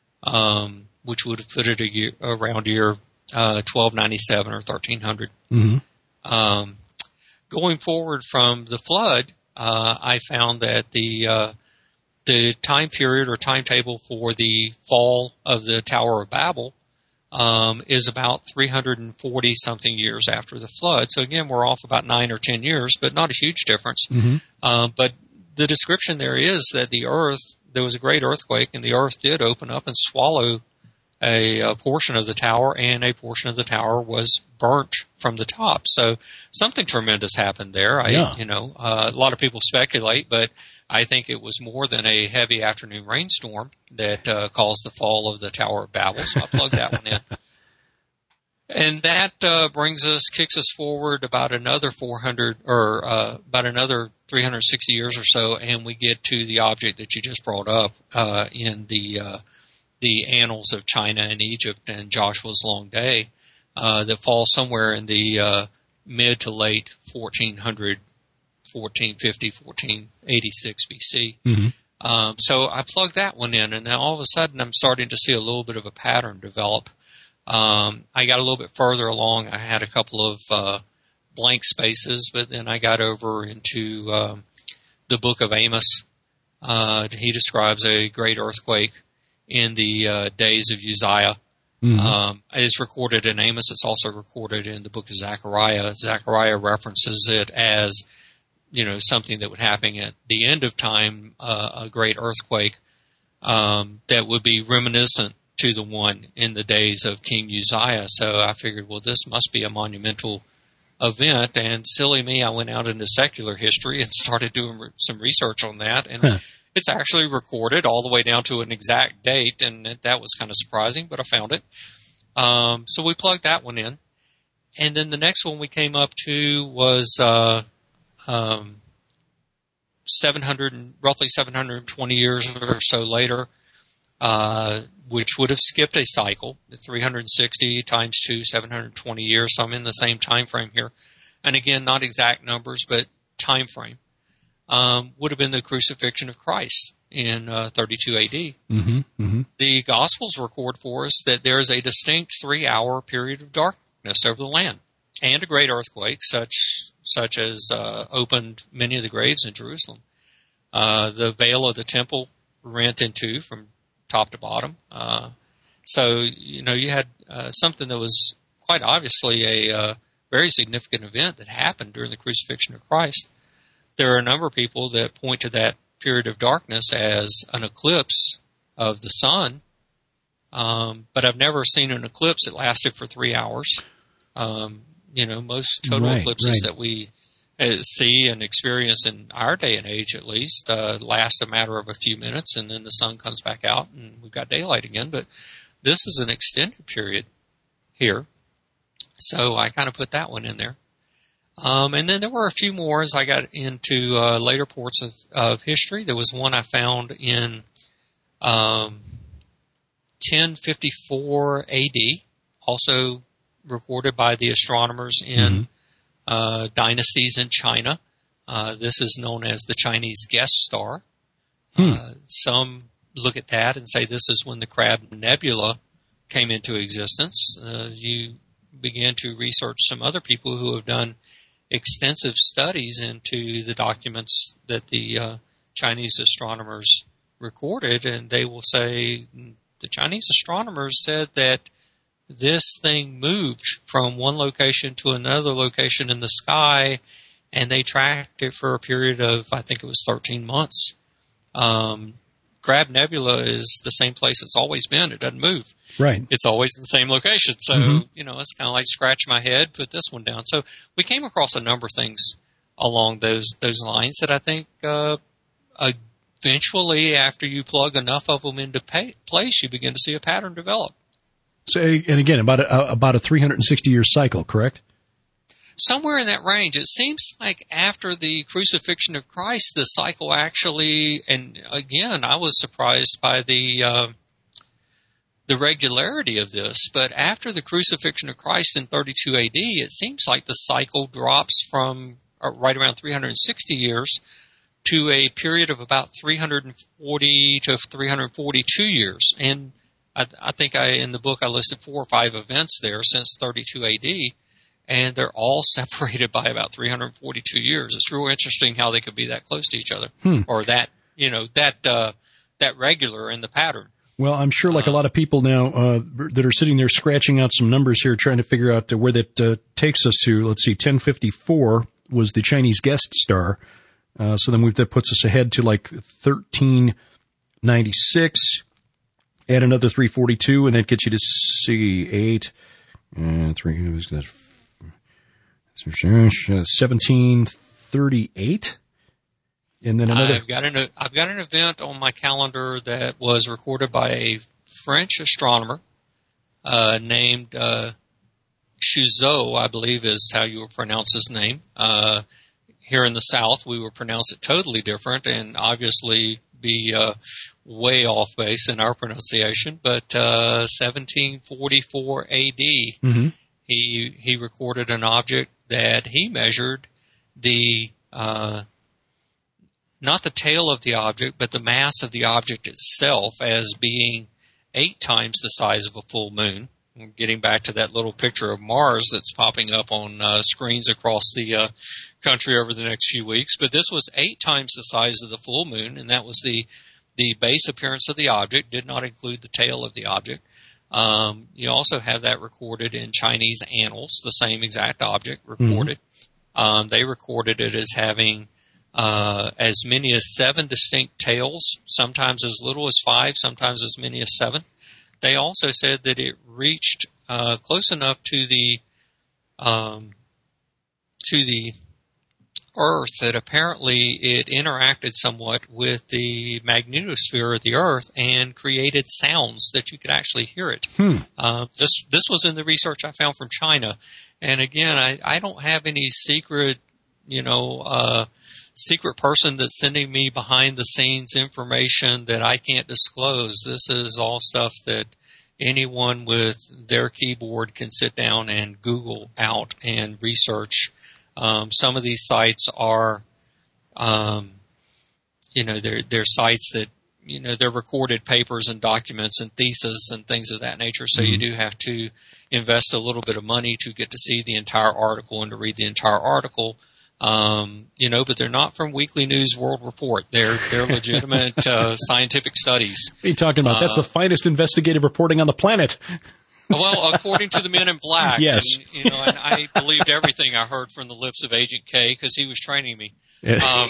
um, which would have put it a year, around year uh, twelve ninety-seven or thirteen hundred. Mm-hmm. Um, going forward from the flood, uh, I found that the uh, the time period or timetable for the fall of the Tower of Babel um, is about three hundred forty something years after the flood. So again, we're off about nine or ten years, but not a huge difference. Mm-hmm. Um, but the description there is that the earth, there was a great earthquake, and the earth did open up and swallow a, a portion of the tower, and a portion of the tower was burnt from the top. So something tremendous happened there. I, yeah. you know, uh, a lot of people speculate, but I think it was more than a heavy afternoon rainstorm that uh, caused the fall of the Tower of Babel. So I plugged that one in. And that uh, brings us, kicks us forward about another four hundred, or uh, about another three hundred sixty years or so, and we get to the object that you just brought up uh, in the uh, the annals of China and Egypt and Joshua's long day uh, that falls somewhere in the uh, mid to late fourteen hundred, fourteen fifty, fourteen eighty-six B C. Mm-hmm. Um, so I plugged that one in, and then all of a sudden I'm starting to see a little bit of a pattern develop. Um, I got a little bit further along. I had a couple of uh, blank spaces, but then I got over into um, the book of Amos. Uh, he describes a great earthquake in the uh, days of Uzziah. Mm-hmm. Um, it's recorded in Amos. It's also recorded in the book of Zechariah. Zechariah references it as, you know, something that would happen at the end of time, uh, a great earthquake um, that would be reminiscent to the one in the days of King Uzziah. So I figured, well, this must be a monumental event. And silly me, I went out into secular history and started doing re- some research on that. And huh. It's actually recorded all the way down to an exact date, and it, that was kind of surprising, but I found it. Um, so we plugged that one in. And then the next one we came up to was uh, um, seven hundred, roughly seven hundred twenty years or so later, uh, which would have skipped a cycle, three hundred sixty times two, seven hundred twenty years. So I'm in the same time frame here. And again, not exact numbers, but time frame. Um, would have been the crucifixion of Christ in uh, thirty-two A D. Mm-hmm, mm-hmm. The Gospels record for us that there is a distinct three-hour period of darkness over the land, and a great earthquake, such such as uh, opened many of the graves in Jerusalem. Uh, the veil of the temple rent in two from top to bottom. Uh, so, you know, you had uh, something that was quite obviously a uh, very significant event that happened during the crucifixion of Christ. There are a number of people that point to that period of darkness as an eclipse of the sun, um, but I've never seen an eclipse that lasted for three hours. Um, you know, most total right, eclipses right. that we uh, see and experience in our day and age, at least, uh, last a matter of a few minutes, and then the sun comes back out and we've got daylight again. But this is an extended period here, so I kind of put that one in there. Um, and then there were a few more as I got into uh, later parts of, of history. There was one I found in um, ten fifty-four A D, also recorded by the astronomers in mm-hmm. uh, dynasties in China. Uh, this is known as the Chinese guest star. Hmm. Uh, some look at that and say this is when the Crab Nebula came into existence. Uh, you begin to research some other people who have done extensive studies into the documents that the uh, Chinese astronomers recorded, and they will say the Chinese astronomers said that this thing moved from one location to another location in the sky, and they tracked it for a period of, I think it was thirteen months. Um, Crab Nebula is the same place it's always been. It doesn't move. Right. It's always in the same location. So, mm-hmm. you know, it's kind of like scratch my head, put this one down. So we came across a number of things along those those lines that I think uh, eventually, after you plug enough of them into pay, place, you begin to see a pattern develop. So, and again, about a, about a three hundred sixty year cycle, correct? Somewhere in that range. It seems like after the crucifixion of Christ, the cycle actually, and again, I was surprised by the uh, the regularity of this, but after the crucifixion of Christ in thirty-two A D, it seems like the cycle drops from uh, right around three hundred sixty years to a period of about three hundred forty to three hundred forty-two years. And I, I think I, in the book, I listed four or five events there since thirty-two A D, and they're all separated by about three hundred forty-two years. It's real interesting how they could be that close to each other, hmm. or that, you know, that, uh, that regular in the pattern. Well, I'm sure like a lot of people now uh, that are sitting there scratching out some numbers here, trying to figure out uh, where that uh, takes us to. Let's see, ten fifty-four was the Chinese guest star. Uh, so then we, that puts us ahead to like thirteen ninety-six. Add another three forty-two, and that gets you to see eight, uh, three, seventeen thirty-eight. And then another. I've got an I've got an event on my calendar that was recorded by a French astronomer uh, named uh, Chuzot, I believe is how you would pronounce his name. Uh, here in the South, we would pronounce it totally different and obviously be uh, way off base in our pronunciation. But uh, seventeen forty-four A D, mm-hmm. he he recorded an object that he measured the uh, not the tail of the object, but the mass of the object itself as being eight times the size of a full moon. Getting back to that little picture of Mars that's popping up on uh, screens across the uh, country over the next few weeks. But this was eight times the size of the full moon, and that was the the base appearance of the object, did not include the tail of the object. Um, you also have that recorded in Chinese annals, the same exact object recorded. Mm-hmm. Um, they recorded it as having uh, as many as seven distinct tails, sometimes as little as five, sometimes as many as seven. They also said that it reached uh, close enough to the um, to the Earth that apparently it interacted somewhat with the magnetosphere of the Earth and created sounds that you could actually hear it. Hmm. Uh, this this was in the research I found from China, and again, I, I don't have any secret, you know, uh, secret person that's sending me behind the scenes information that I can't disclose. This is all stuff that anyone with their keyboard can sit down and Google out and research. Um, some of these sites are, um, you know, they're, they're sites that, you know, they're recorded papers and documents and theses and things of that nature. So mm-hmm. you do have to invest a little bit of money to get to see the entire article and to read the entire article. Um, you know, but they're not from Weekly News World Report. They're they're legitimate uh, scientific studies. What are you talking about? Uh, That's the finest investigative reporting on the planet. Well, according to the Men in Black, yes. And, you know, and I believed everything I heard from the lips of Agent K because he was training me. Um,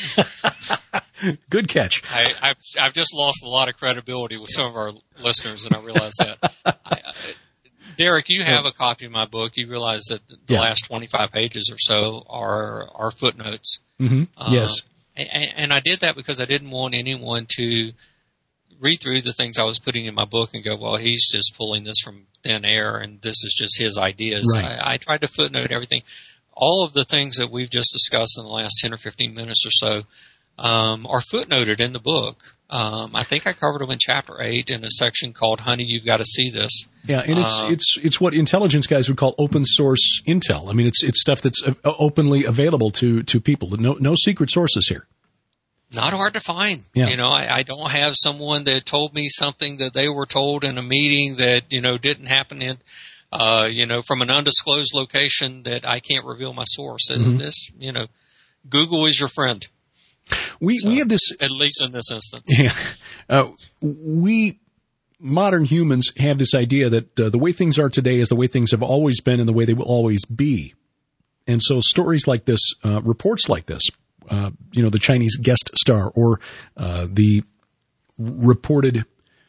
Good catch. I, I've I've just lost a lot of credibility with some of our listeners, and I realize that. I, I, Derek, you have a copy of my book. You realize that the yeah. last twenty-five pages or so are are footnotes. Mm-hmm. Uh, yes. And, and I did that because I didn't want anyone to read through the things I was putting in my book and go, well, he's just pulling this from thin air and this is just his ideas. Right. I, I tried to footnote everything. All of the things that we've just discussed in the last ten or fifteen minutes or so um, are footnoted in the book. Um, I think I covered them in chapter eight in a section called "Honey, You've Got to See This." Yeah, and it's uh, it's it's what intelligence guys would call open source intel. I mean, it's it's stuff that's openly available to to people. No no secret sources here. Not hard to find. Yeah. You know, I, I don't have someone that told me something that they were told in a meeting that you know didn't happen in, uh, you know, from an undisclosed location that I can't reveal my source. And mm-hmm. this, you know, Google is your friend. We so, we have this, at least in this instance. Yeah, uh, we modern humans have this idea that uh, the way things are today is the way things have always been and the way they will always be. And so stories like this, uh, reports like this, uh, you know, the Chinese guest star or uh, the reported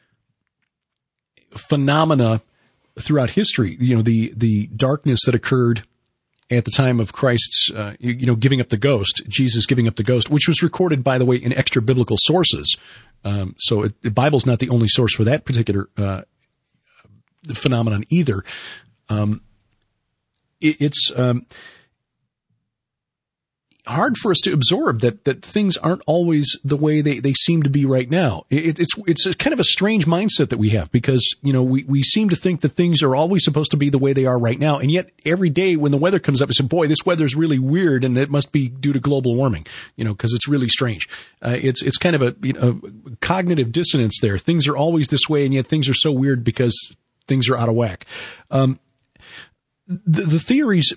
phenomena throughout history, you know, the the darkness that occurred at the time of Christ's, uh, you, you know, giving up the ghost, Jesus giving up the ghost, which was recorded, by the way, in extra biblical sources. Um, so it, the Bible's not the only source for that particular uh, phenomenon either. Um, it, it's um, hard for us to absorb that that things aren't always the way they, they seem to be right now. It, it's it's a kind of a strange mindset that we have because, you know, we, we seem to think that things are always supposed to be the way they are right now. And yet every day when the weather comes up, we say, boy, this weather's really weird and it must be due to global warming, you know, because it's really strange. Uh, it's it's kind of a, you know, cognitive dissonance there. Things are always this way and yet things are so weird because things are out of whack. Um, the, the theories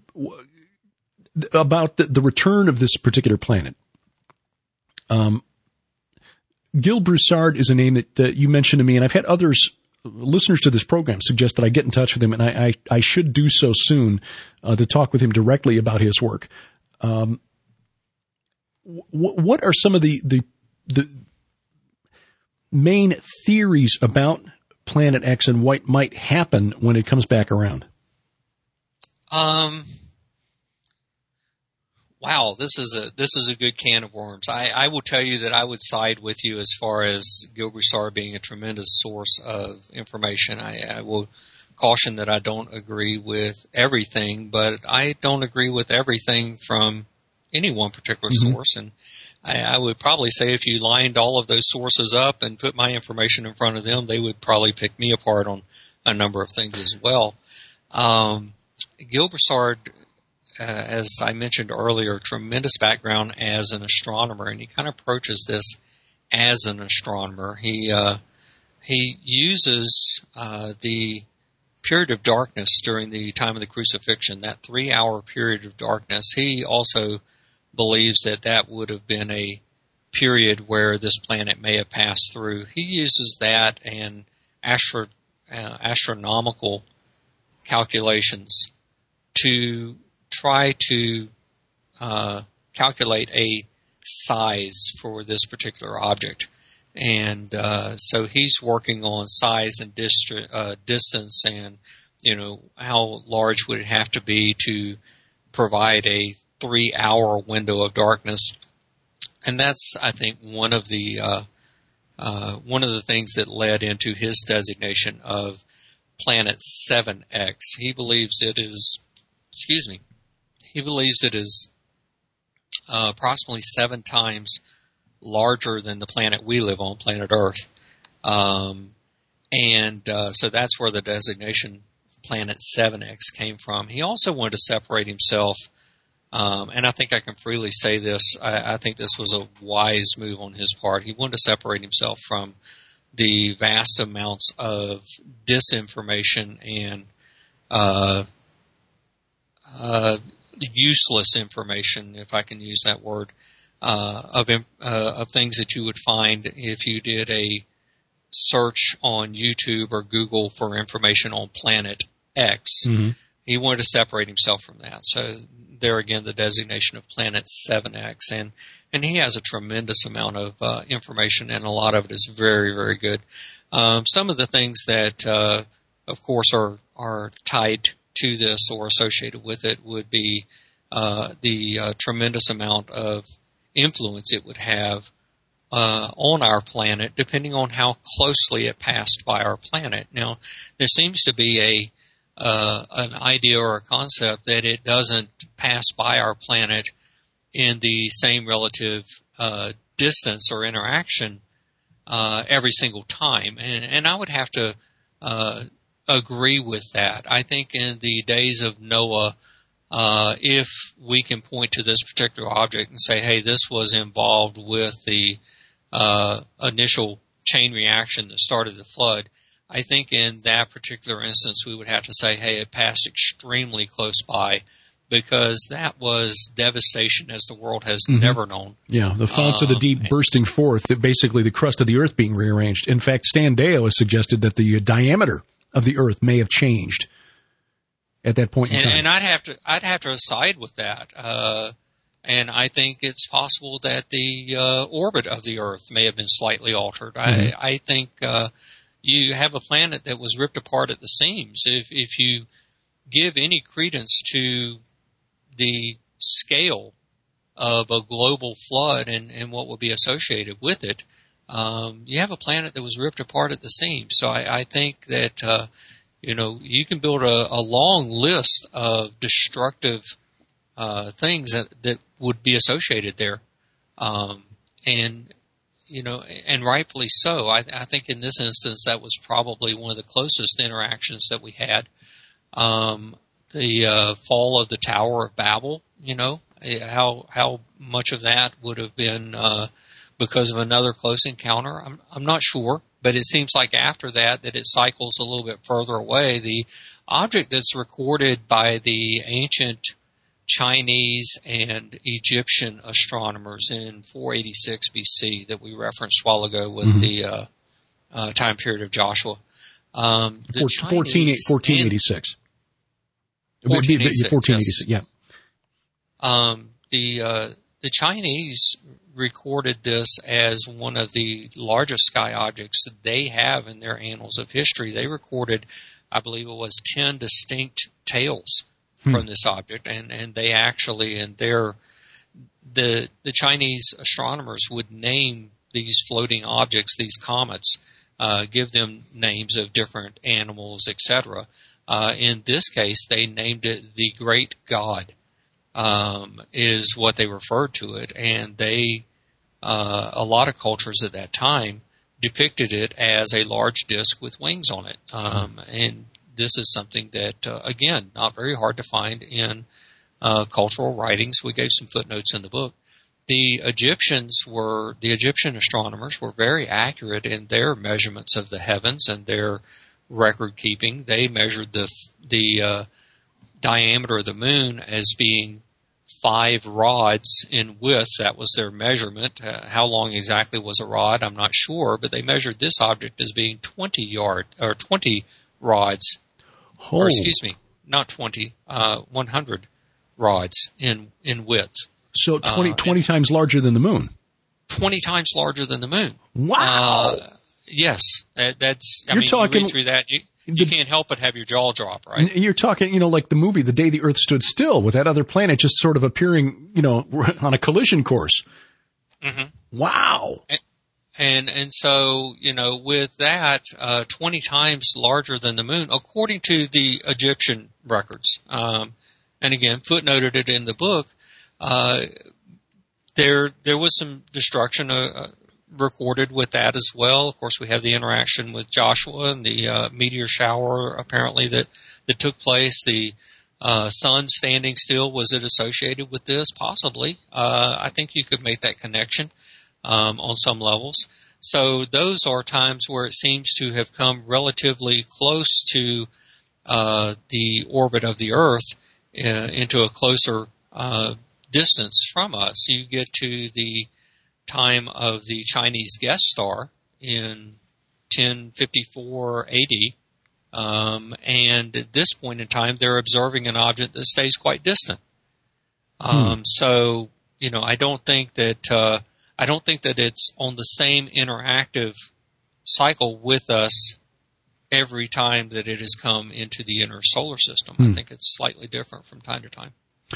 about the, the return of this particular planet. Um, Gil Broussard is a name that uh, you mentioned to me, and I've had others, listeners to this program, suggest that I get in touch with him, and I, I, I should do so soon uh, to talk with him directly about his work. Um, w- what are some of the, the the main theories about Planet X and what might happen when it comes back around? Um. Wow, this is a this is a good can of worms. I, I will tell you that I would side with you as far as Gil Broussard being a tremendous source of information. I, I will caution that I don't agree with everything, but I don't agree with everything from any one particular mm-hmm. source. And I, I would probably say if you lined all of those sources up and put my information in front of them, they would probably pick me apart on a number of things as well. Um, Gil Broussard, uh, as I mentioned earlier, tremendous background as an astronomer, and he kind of approaches this as an astronomer. He uh, he uses uh, the period of darkness during the time of the crucifixion, that three-hour period of darkness. He also believes that that would have been a period where this planet may have passed through. He uses that and astro, uh, astronomical calculations to try to uh, calculate a size for this particular object. And uh, so he's working on size and distri- uh, distance and, you know, how large would it have to be to provide a three-hour window of darkness. And that's, I think, one of the uh, uh, one of the things that led into his designation of Planet seven X. He believes it is, excuse me, he believes it is uh, approximately seven times larger than the planet we live on, planet Earth. Um, and uh, so that's where the designation Planet seven X came from. He also wanted to separate himself, um, and I think I can freely say this, I, I think this was a wise move on his part. He wanted to separate himself from the vast amounts of disinformation and uh, uh, useless information, if I can use that word, Uh, of uh, of things that you would find if you did a search on YouTube or Google for information on Planet X. Mm-hmm. He wanted to separate himself from that. So there again, the designation of Planet seven X. And, and he has a tremendous amount of uh, information, and a lot of it is very, very good. Um, some of the things that, uh, of course, are, are tied to this or associated with it would be uh, the uh, tremendous amount of influence it would have uh, on our planet, depending on how closely it passed by our planet. Now, there seems to be a uh, an idea or a concept that it doesn't pass by our planet in the same relative uh, distance or interaction uh, every single time, and and I would have to uh, agree with that. I think in the days of Noah, Uh, if we can point to this particular object and say, hey, this was involved with the uh, initial chain reaction that started the flood, I think in that particular instance we would have to say, hey, it passed extremely close by, because that was devastation as the world has mm-hmm. never known. Yeah, the founts um, of the deep bursting forth, that basically the crust of the earth being rearranged. In fact, Stan Deyo has suggested that the diameter of the earth may have changed at that point in and, time. And I'd have to, I'd have to side with that. Uh, and I think it's possible that the uh, orbit of the Earth may have been slightly altered. Mm-hmm. I, I think uh, you have a planet that was ripped apart at the seams. If, if you give any credence to the scale of a global flood and, and what would be associated with it, um, you have a planet that was ripped apart at the seams. So I, I think that uh, You know, you can build a, a long list of destructive uh, things that, that would be associated there, um, and you know, and rightfully so. I, I think in this instance, that was probably one of the closest interactions that we had. Um, the uh, fall of the Tower of Babel. You know, how how much of that would have been uh, because of another close encounter? I'm I'm not sure. But it seems like after that, that it cycles a little bit further away. The object that's recorded by the ancient Chinese and Egyptian astronomers in four eighty-six B C that we referenced a while ago with mm-hmm. the uh, uh, time period of Joshua. Um, the fourteen, fourteen eighty-six. fourteen eighty-six, fourteen eighty-six, yes. Yeah. Um, the, uh, the Chinese recorded this as one of the largest sky objects that they have in their annals of history. They recorded, I believe it was ten distinct tales hmm. from this object, and, and they actually, in their, the, the Chinese astronomers would name these floating objects, these comets, uh, give them names of different animals, et cetera. Uh, in this case, they named it the Great God. um, is what they referred to it, and they uh, a lot of cultures at that time depicted it as a large disk with wings on it, um, and this is something that uh, again not very hard to find in uh, cultural writings. We gave some footnotes in the book. The Egyptians were the Egyptian astronomers were very accurate in their measurements of the heavens and their record keeping. They measured the the uh, diameter of the moon as being five rods in width. That was their measurement. Uh, how long exactly was a rod? I'm not sure, but they measured this object as being twenty yard or twenty rods. Oh. Or excuse me, not twenty, uh, one hundred rods in in width. So twenty, uh, twenty times larger than the moon. twenty times larger than the moon. Wow. Uh, yes, that, that's. I You're mean, talking, you read through that. You, You can't help but have your jaw drop, right? You're talking, you know, like the movie The Day the Earth Stood Still, with that other planet just sort of appearing, you know, on a collision course. Mm-hmm. Wow. And, and and so, you know, with that, uh, twenty times larger than the moon, according to the Egyptian records. Um, and again, footnoted it in the book. Uh, there there was some destruction uh, recorded with that as well. Of course, we have the interaction with Joshua and the uh, meteor shower apparently that, that took place. The uh, sun standing still, was it associated with this? Possibly. Uh, I think you could make that connection um, on some levels. So those are times where it seems to have come relatively close to uh, the orbit of the Earth uh, into a closer uh, distance from us. You get to the time of the Chinese guest star in ten fifty-four A D, um, and at this point in time, they're observing an object that stays quite distant. Um, hmm. So, you know, I don't think that uh, I don't think that it's on the same interactive cycle with us every time that it has come into the inner solar system. Hmm. I think it's slightly different from time to time.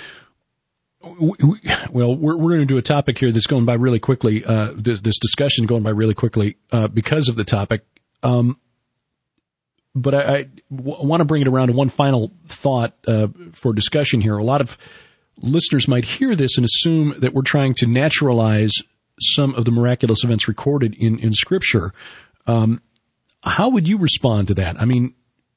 Well, we're we're going to do a topic here that's going by really quickly. Uh, this, this discussion going by really quickly uh, because of the topic. Um, but I, I w- want to bring it around to one final thought uh, for discussion here. A lot of listeners might hear this and assume that we're trying to naturalize some of the miraculous events recorded in in Scripture. Um, how would you respond to that? I mean,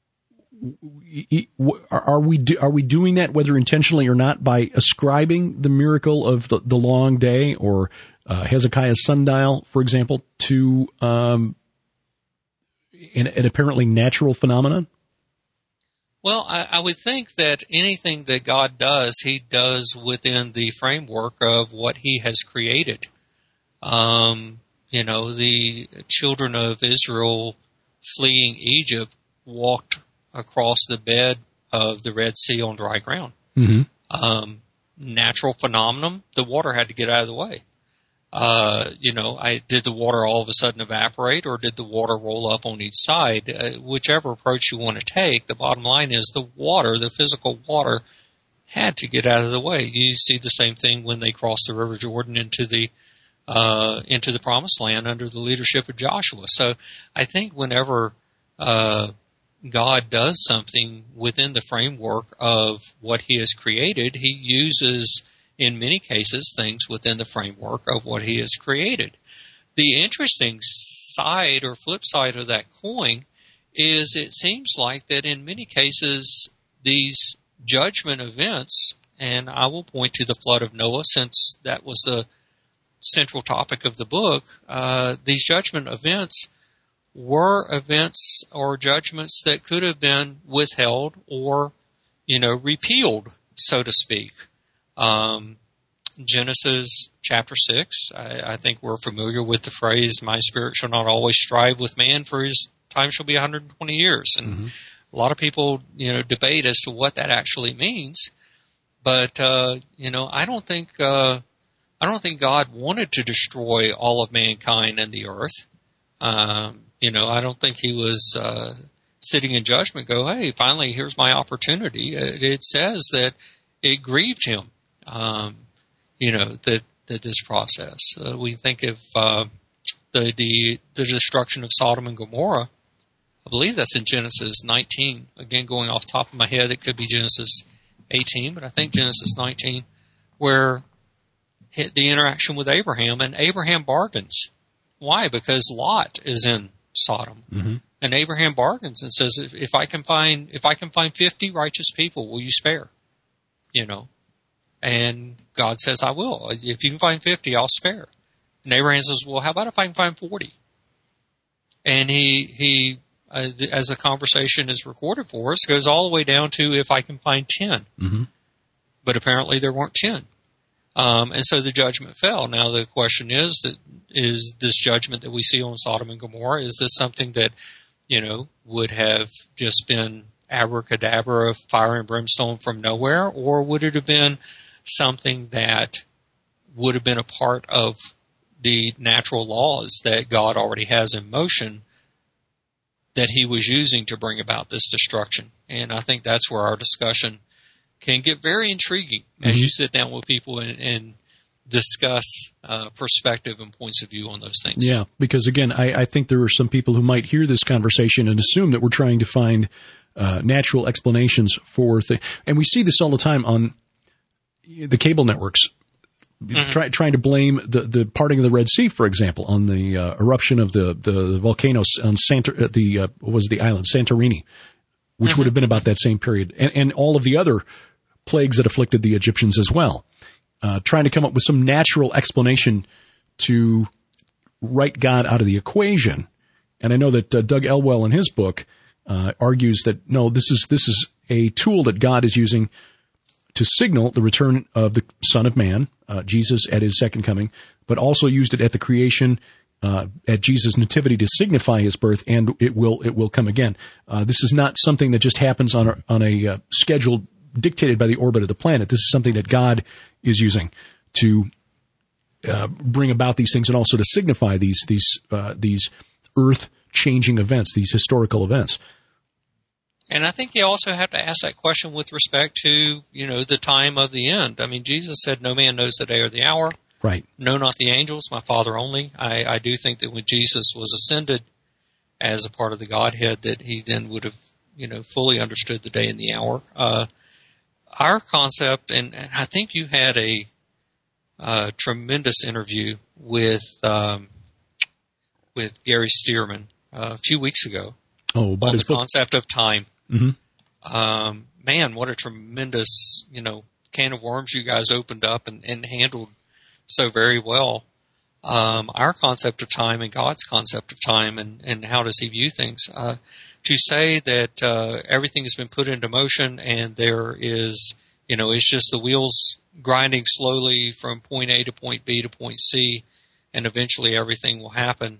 Are we do, are we doing that, whether intentionally or not, by ascribing the miracle of the, the long day or uh, Hezekiah's sundial, for example, to um, an, an apparently natural phenomenon? Well, I, I would think that anything that God does, He does within the framework of what He has created. Um, you know, the children of Israel fleeing Egypt walked across the bed of the Red Sea on dry ground. Mm-hmm. Um, natural phenomenon, the water had to get out of the way. Uh, you know, I, did the water all of a sudden evaporate, or did the water roll up on each side? Uh, whichever approach you want to take, the bottom line is the water, the physical water, had to get out of the way. You see the same thing when they crossed the River Jordan into the uh, into the Promised Land under the leadership of Joshua. So I think whenever uh, God does something within the framework of what He has created, He uses, in many cases, things within the framework of what He has created. The interesting side or flip side of that coin is it seems like that in many cases these judgment events, and I will point to the flood of Noah since that was the central topic of the book, uh, these judgment events were events or judgments that could have been withheld or, you know, repealed, so to speak. Um, Genesis chapter six, I, I think we're familiar with the phrase, "My spirit shall not always strive with man, for his time shall be one hundred twenty years." And mm-hmm. a lot of people, you know, debate as to what that actually means. But, uh, you know, I don't think, uh, I don't think God wanted to destroy all of mankind and the earth. Um, you know, I don't think He was, uh, sitting in judgment go, "Hey, finally, here's my opportunity." It, it says that it grieved Him, um, you know, that, that this process. Uh, we think of, uh, the, the, the destruction of Sodom and Gomorrah. I believe that's in Genesis nineteen. Again, going off the top of my head, it could be Genesis eighteen, but I think Genesis nineteen, where the interaction with Abraham, and Abraham bargains. Why? Because Lot is in Sodom. Mm-hmm. And Abraham bargains and says, if, if I can find, if I can find fifty righteous people, will you spare? You know, and God says, I will. If you can find fifty, I'll spare. And Abraham says, well, how about if I can find forty? And he, he, uh, as the conversation is recorded for us, goes all the way down to if I can find ten. Mm-hmm. But apparently there weren't ten. Um, and so the judgment fell. Now the question is that, is this judgment that we see on Sodom and Gomorrah, is this something that, you know, would have just been abracadabra of fire and brimstone from nowhere, or would it have been something that would have been a part of the natural laws that God already has in motion that he was using to bring about this destruction? And I think that's where our discussion can get very intriguing mm-hmm. as you sit down with people and, and discuss uh, perspective and points of view on those things. Yeah, because again, I, I think there are some people who might hear this conversation and assume that we're trying to find uh, natural explanations for things. And we see this all the time on the cable networks, mm-hmm. try, trying to blame the, the parting of the Red Sea, for example, on the uh, eruption of the, the volcano on Santa, the uh, what was the island, Santorini, which mm-hmm. would have been about that same period, and, and all of the other plagues that afflicted the Egyptians as well. Uh, trying to come up with some natural explanation to write God out of the equation. And I know that uh, Doug Elwell in his book uh, argues that, no, this is this is a tool that God is using to signal the return of the Son of Man, uh, Jesus at his second coming, but also used it at the creation, uh, at Jesus' nativity to signify his birth, and it will it will come again. Uh, this is not something that just happens on a, on a uh, schedule dictated by the orbit of the planet. This is something that God is using to uh, bring about these things, and also to signify these these uh, these earth-changing events, these historical events. And I think you also have to ask that question with respect to, you know, the time of the end. I mean, Jesus said, "No man knows the day or the hour." Right. No, not the angels, my Father only. I, I do think that when Jesus was ascended as a part of the Godhead, that he then would have, you know, fully understood the day and the hour. Uh, Our concept, and, and I think you had a, a tremendous interview with um, with Gary Stearman uh, a few weeks ago. Oh, about on his the book. Concept of Time. Mm-hmm. Um, man, what a tremendous, you know, can of worms you guys opened up and, and handled so very well. Um, our concept of time and God's concept of time, and, and how does he view things. Uh, to say that uh, everything has been put into motion and there is, you know, it's just the wheels grinding slowly from point A to point B to point C, and eventually everything will happen.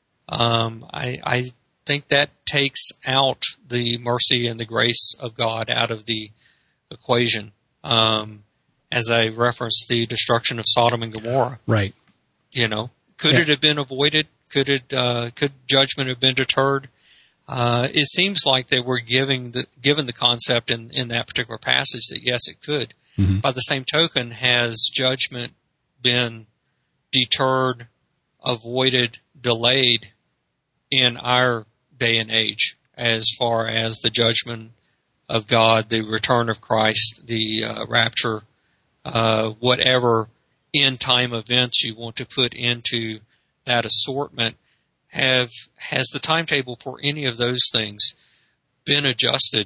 Um, I, I think that takes out the mercy and the grace of God out of the equation. Um, as I referenced the destruction of Sodom and Gomorrah. Right. You know, could yeah. it have been avoided? Could it, uh, could judgment have been deterred? Uh, it seems like they were giving the, given the concept in, in that particular passage that yes, it could. Mm-hmm. By the same token, has judgment been deterred, avoided, delayed in our day and age as far as the judgment of God, the return of Christ, the uh, rapture, uh, whatever end time events you want to put into that assortment? Have has the timetable for any of those things been adjusted?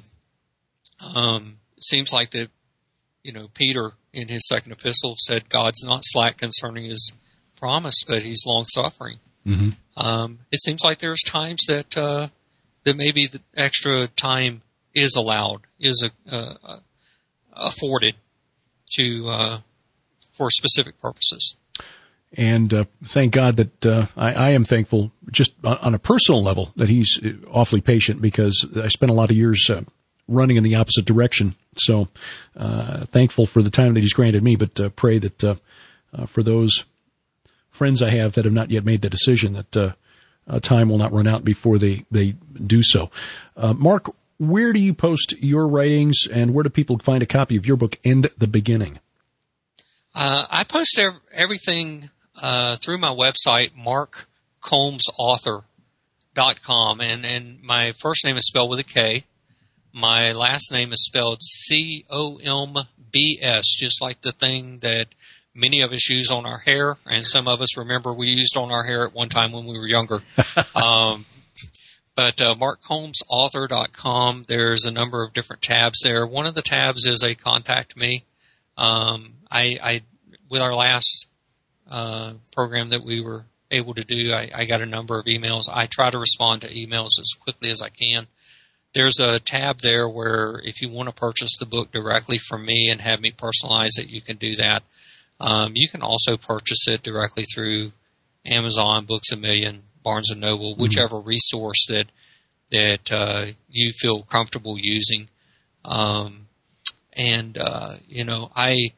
Um, it seems like that, you know, Peter in his second epistle said God's not slack concerning his promise, but he's long suffering. Mm-hmm. Um, it seems like there's times that uh, that maybe the extra time is allowed, is a, uh, afforded to uh, for specific purposes. And uh, thank God that uh, I, I am thankful, just on, on a personal level, that he's awfully patient, because I spent a lot of years uh, running in the opposite direction. So uh, thankful for the time that he's granted me, but uh, pray that uh, uh, for those friends I have that have not yet made the decision, that uh, uh, time will not run out before they, they do so. Uh, Mark, where do you post your writings, and where do people find a copy of your book, End the Beginning? Uh, I post ev- everything uh, through my website, mark combs author dot com, and, and my first name is spelled with a K. My last name is spelled C O M B S, just like the thing that many of us use on our hair, and some of us remember we used on our hair at one time when we were younger. um, but uh, mark holmes author dot com, there's a number of different tabs there. One of the tabs is a Contact Me. Um, I, I with our last uh, program that we were able to do, I, I got a number of emails. I try to respond to emails as quickly as I can. There's a tab there where if you want to purchase the book directly from me and have me personalize it, you can do that. Um, you can also purchase it directly through Amazon, Books A Million, Barnes and Noble, whichever mm-hmm. resource that that uh, you feel comfortable using. Um, and uh, you know, I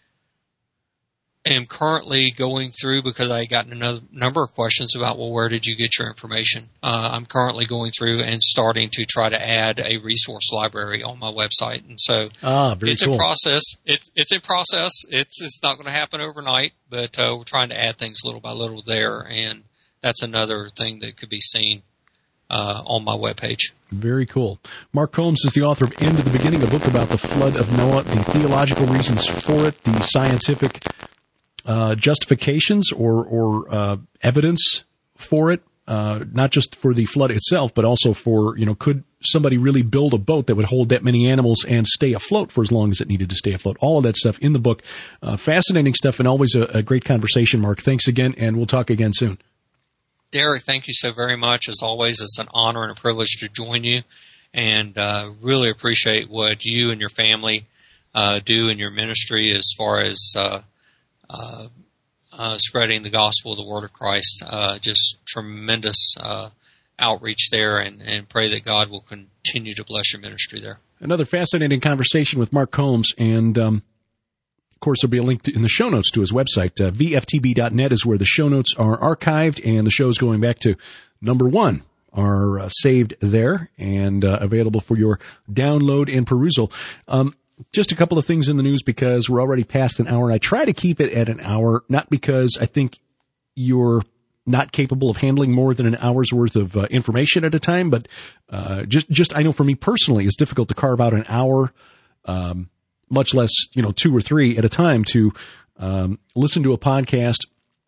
am currently going through, because I got a number of questions about, well, where did you get your information? Uh, I'm currently going through and starting to try to add a resource library on my website. And so ah, very it's cool. in process. It's, it's in process. It's, it's not going to happen overnight, but uh, we're trying to add things little by little there. And that's another thing that could be seen uh, on my webpage. Very cool. Mark Holmes is the author of End of the Beginning, a book about the flood of Noah, the theological reasons for it, the scientific Uh, justifications or, or uh, evidence for it, uh, not just for the flood itself, but also for, you know, could somebody really build a boat that would hold that many animals and stay afloat for as long as it needed to stay afloat? All of that stuff in the book. Uh, fascinating stuff, and always a, a great conversation, Mark. Thanks again, and we'll talk again soon. Derek, thank you so very much. As always, it's an honor and a privilege to join you, and uh, really appreciate what you and your family uh, do in your ministry as far as uh, Uh, uh, spreading the gospel of the Word of Christ. Uh, just tremendous uh, outreach there, and, and pray that God will continue to bless your ministry there. Another fascinating conversation with Mark Holmes, and um, of course there'll be a link to, in the show notes to his website. Uh, V F T B dot net is where the show notes are archived, and the shows going back to number one are uh, saved there and uh, available for your download and perusal. Um, Just a couple of things in the news, because we're already past an hour, and I try to keep it at an hour, not because I think you're not capable of handling more than an hour's worth of uh, information at a time, but uh, just, just I know for me personally, it's difficult to carve out an hour, um, much less, you know, two or three at a time to um, listen to a podcast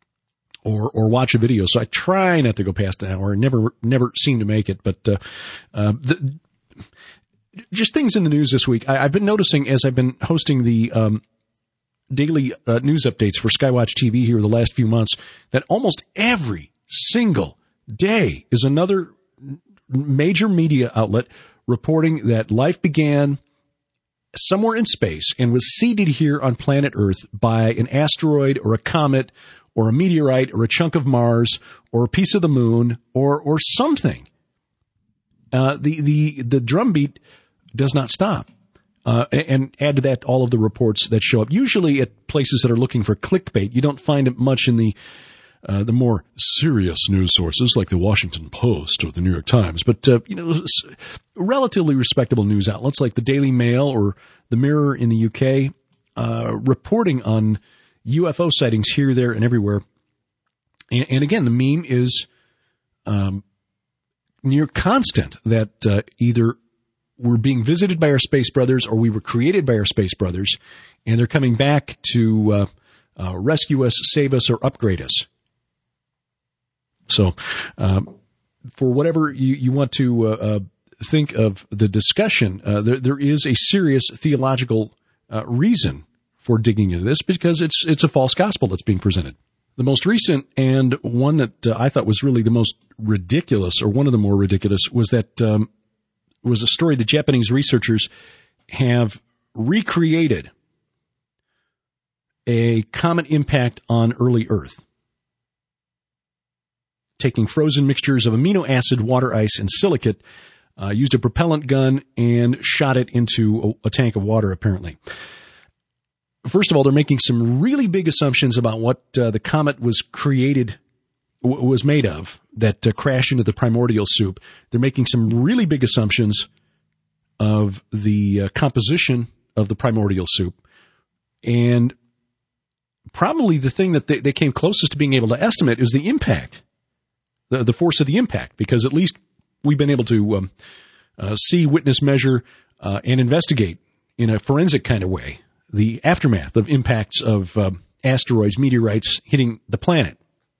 or or watch a video. So I try not to go past an hour, and never, never seem to make it, but uh, uh, the just things in the news this week. I, I've been noticing as I've been hosting the um, daily uh, news updates for Skywatch T V here the last few months, that almost every single day is another major media outlet reporting that life began somewhere in space and was seeded here on planet Earth by an asteroid or a comet or a meteorite or a chunk of Mars or a piece of the moon or or something. Uh, the the the drumbeat does not stop. Uh, and add to that all of the reports that show up, usually at places that are looking for clickbait. You don't find it much in the uh, the more serious news sources like the Washington Post or the New York Times, but uh, you know, relatively respectable news outlets like the Daily Mail or the Mirror in the U K, uh, reporting on U F O sightings here, there, and everywhere. And, and again, the meme is um, near constant that uh, either we're being visited by our space brothers, or we were created by our space brothers, and they're coming back to uh, uh, rescue us, save us, or upgrade us. So, um, for whatever you, you want to uh, uh, think of the discussion, uh, there, there is a serious theological uh, reason for digging into this, because it's it's a false gospel that's being presented. The most recent, and one that uh, I thought was really the most ridiculous, or one of the more ridiculous, was that um, was a story that Japanese researchers have recreated a comet impact on early Earth, taking frozen mixtures of amino acid, water ice, and silicate, uh, used a propellant gun, and shot it into a, a tank of water, apparently. First of all, they're making some really big assumptions about what uh, the comet was created, w- was made of, that uh, crashed into the primordial soup. They're making some really big assumptions of the uh, composition of the primordial soup. And probably the thing that they, they came closest to being able to estimate is the impact, the, the force of the impact, because at least we've been able to um, uh, see, witness, measure uh, and investigate in a forensic kind of way the aftermath of impacts of uh, asteroids, meteorites hitting the planet.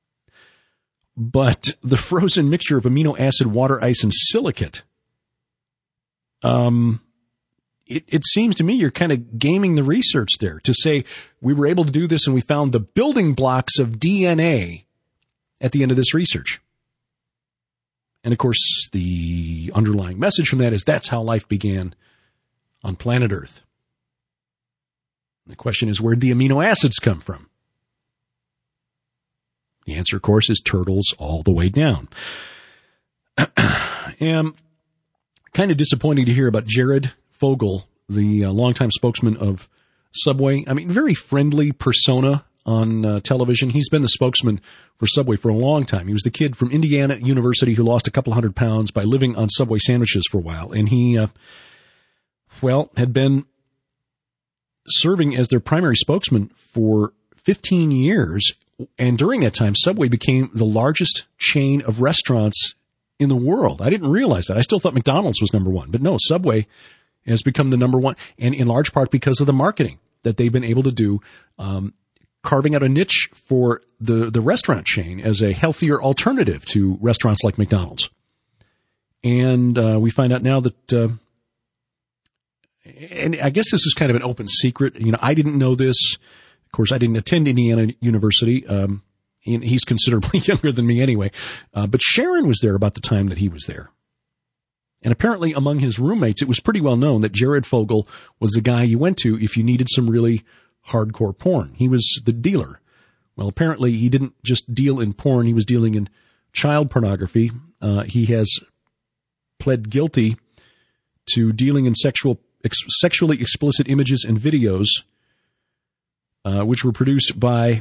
But the frozen mixture of amino acid, water, ice, and silicate, um, it, it seems to me you're kind of gaming the research there to say we were able to do this and we found the building blocks of D N A at the end of this research. And, of course, the underlying message from that is that's how life began on planet Earth. The question is, where'd the amino acids come from? The answer, of course, is turtles all the way down. And kind of disappointing to hear about Jared Fogle, the uh, longtime spokesman of Subway. I mean, very friendly persona on uh, television. He's been the spokesman for Subway for a long time. He was the kid from Indiana University who lost a couple hundred pounds by living on Subway sandwiches for a while. And he, uh, well, had been serving as their primary spokesman for fifteen years. And during that time, Subway became the largest chain of restaurants in the world. I didn't realize that. I still thought McDonald's was number one. But no, Subway has become the number one, and in large part because of the marketing that they've been able to do, um, carving out a niche for the, the restaurant chain as a healthier alternative to restaurants like McDonald's. And uh, we find out now that, uh, and I guess this is kind of an open secret. You know, I didn't know this. Of course, I didn't attend Indiana University. Um, and he's considerably younger than me anyway. Uh, but Sharon was there about the time that he was there. And apparently among his roommates, it was pretty well known that Jared Fogle was the guy you went to if you needed some really hardcore porn. He was the dealer. Well, apparently he didn't just deal in porn. He was dealing in child pornography. Uh, he has pled guilty to dealing in sexual ex- sexually explicit images and videos, uh, which were produced by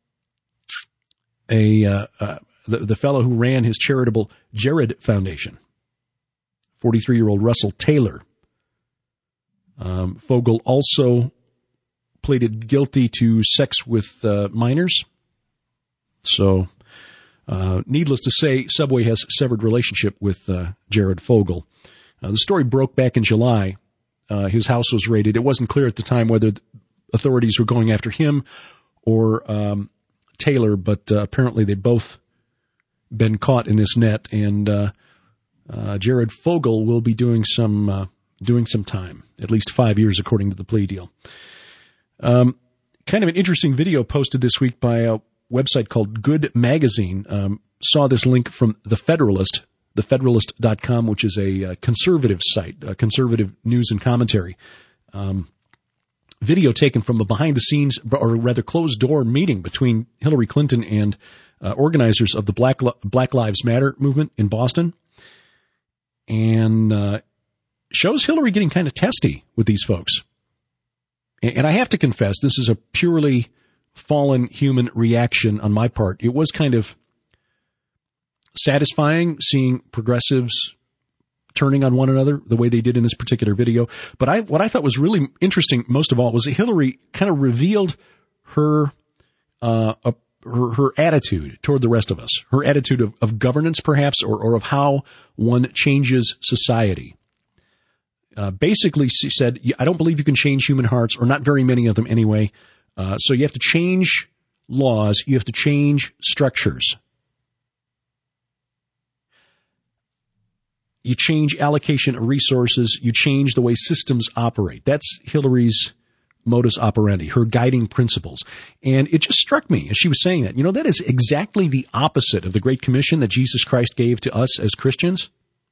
a uh, uh, the, the fellow who ran his charitable Jared Foundation, forty-three-year-old Russell Taylor. Um, Fogle also pleaded guilty to sex with uh, minors. So, uh, needless to say, Subway has severed relationship with uh, Jared Fogle. Uh, the story broke back in July. Uh, his house was raided. It wasn't clear at the time whether the authorities were going after him or um, Taylor, but uh, apparently they've both been caught in this net, and uh, uh, Jared Fogle will be doing some uh, doing some time, at least five years according to the plea deal. Um, kind of an interesting video posted this week by a website called Good Magazine. Um, saw this link from The Federalist, the federalist dot com, which is a, a conservative site, a conservative news and commentary. Um, video taken from a behind-the-scenes, or rather closed-door meeting between Hillary Clinton and uh, organizers of the Black Black Lives Matter movement in Boston, and uh, shows Hillary getting kind of testy with these folks. And I have to confess, this is a purely fallen human reaction on my part. It was kind of satisfying seeing progressives turning on one another the way they did in this particular video. But I, what I thought was really interesting, most of all, was that Hillary kind of revealed her, uh, a, her, her attitude toward the rest of us, her attitude of, of governance, perhaps, or, or of how one changes society. Uh, basically, she said, I don't believe you can change human hearts, or not very many of them anyway. Uh, so you have to change laws. You have to change structures. You change allocation of resources. You change the way systems operate. That's Hillary's modus operandi, her guiding principles. And it just struck me as she was saying that, you know, that is exactly the opposite of the Great Commission that Jesus Christ gave to us as Christians.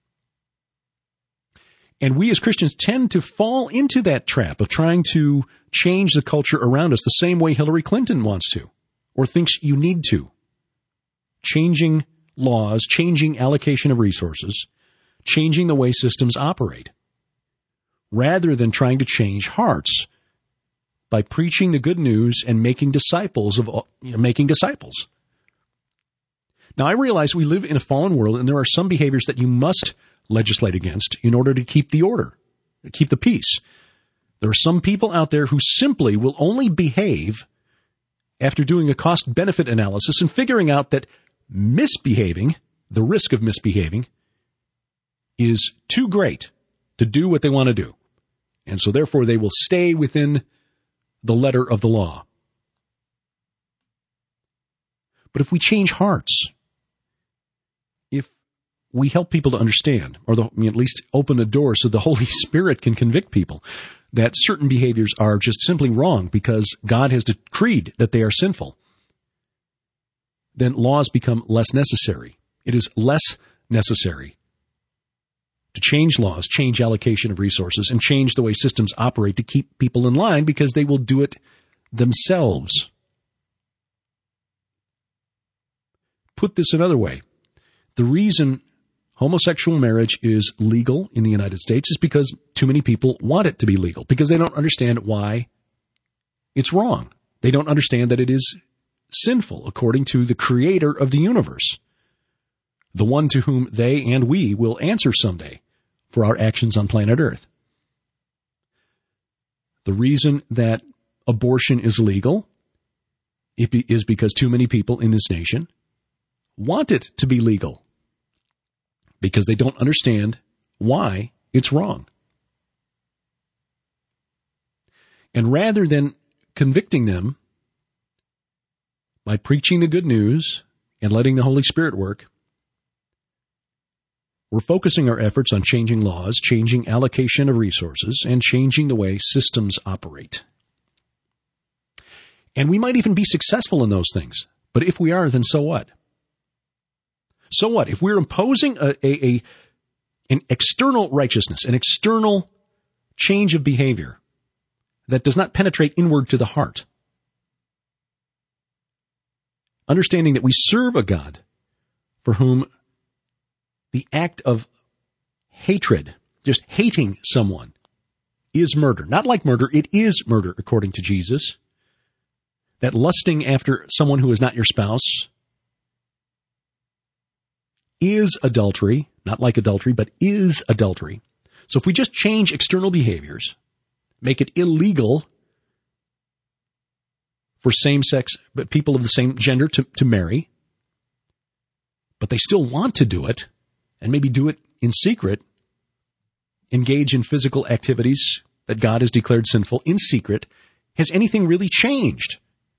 And we as Christians tend to fall into that trap of trying to change the culture around us the same way Hillary Clinton wants to, or thinks you need to. Changing laws, changing allocation of resources, changing the way systems operate, rather than trying to change hearts by preaching the good news and making disciples of you know, making disciples. Now, I realize we live in a fallen world, and there are some behaviors that you must legislate against in order to keep the order, keep the peace. There are some people out there who simply will only behave after doing a cost-benefit analysis and figuring out that misbehaving, the risk of misbehaving, is too great to do what they want to do. And so therefore they will stay within the letter of the law. But if we change hearts, if we help people to understand, or the, I mean, at least open a door so the Holy Spirit can convict people that certain behaviors are just simply wrong because God has decreed that they are sinful, then laws become less necessary. It is less necessary to change laws, change allocation of resources, and change the way systems operate to keep people in line because they will do it themselves. Put this another way, the reason homosexual marriage is legal in the United States is because too many people want it to be legal, because they don't understand why it's wrong. They don't understand that it is sinful according to the creator of the universe, the one to whom they and we will answer someday for our actions on planet Earth. The reason that abortion is legal is because too many people in this nation want it to be legal, because they don't understand why it's wrong. And rather than convicting them by preaching the good news and letting the Holy Spirit work, we're focusing our efforts on changing laws, changing allocation of resources, and changing the way systems operate. And we might even be successful in those things. But if we are, then so what? So what? If we're imposing a, a, a an external righteousness, an external change of behavior that does not penetrate inward to the heart, understanding that we serve a God for whom the act of hatred, just hating someone, is murder. Not like murder, it is murder, according to Jesus. That lusting after someone who is not your spouse is adultery, not like adultery, but is adultery. So if we just change external behaviors, make it illegal for same-sex, but people of the same gender to, to marry, but they still want to do it, and maybe do it in secret, engage in physical activities that God has declared sinful in secret, has anything really changed?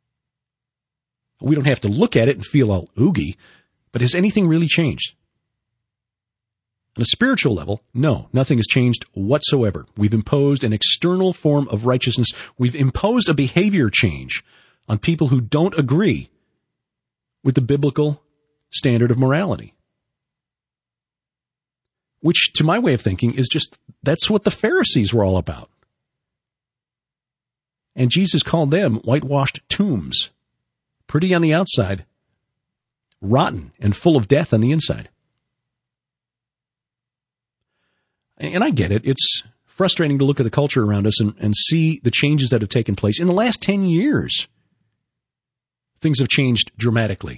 We don't have to look at it and feel all oogie, but has anything really changed? On a spiritual level, no, nothing has changed whatsoever. We've imposed an external form of righteousness. We've imposed a behavior change on people who don't agree with the biblical standard of morality. Which, to my way of thinking, is just, that's what the Pharisees were all about. And Jesus called them whitewashed tombs. Pretty on the outside, rotten and full of death on the inside. And I get it. It's frustrating to look at the culture around us and, and see the changes that have taken place. In the last ten years, things have changed dramatically.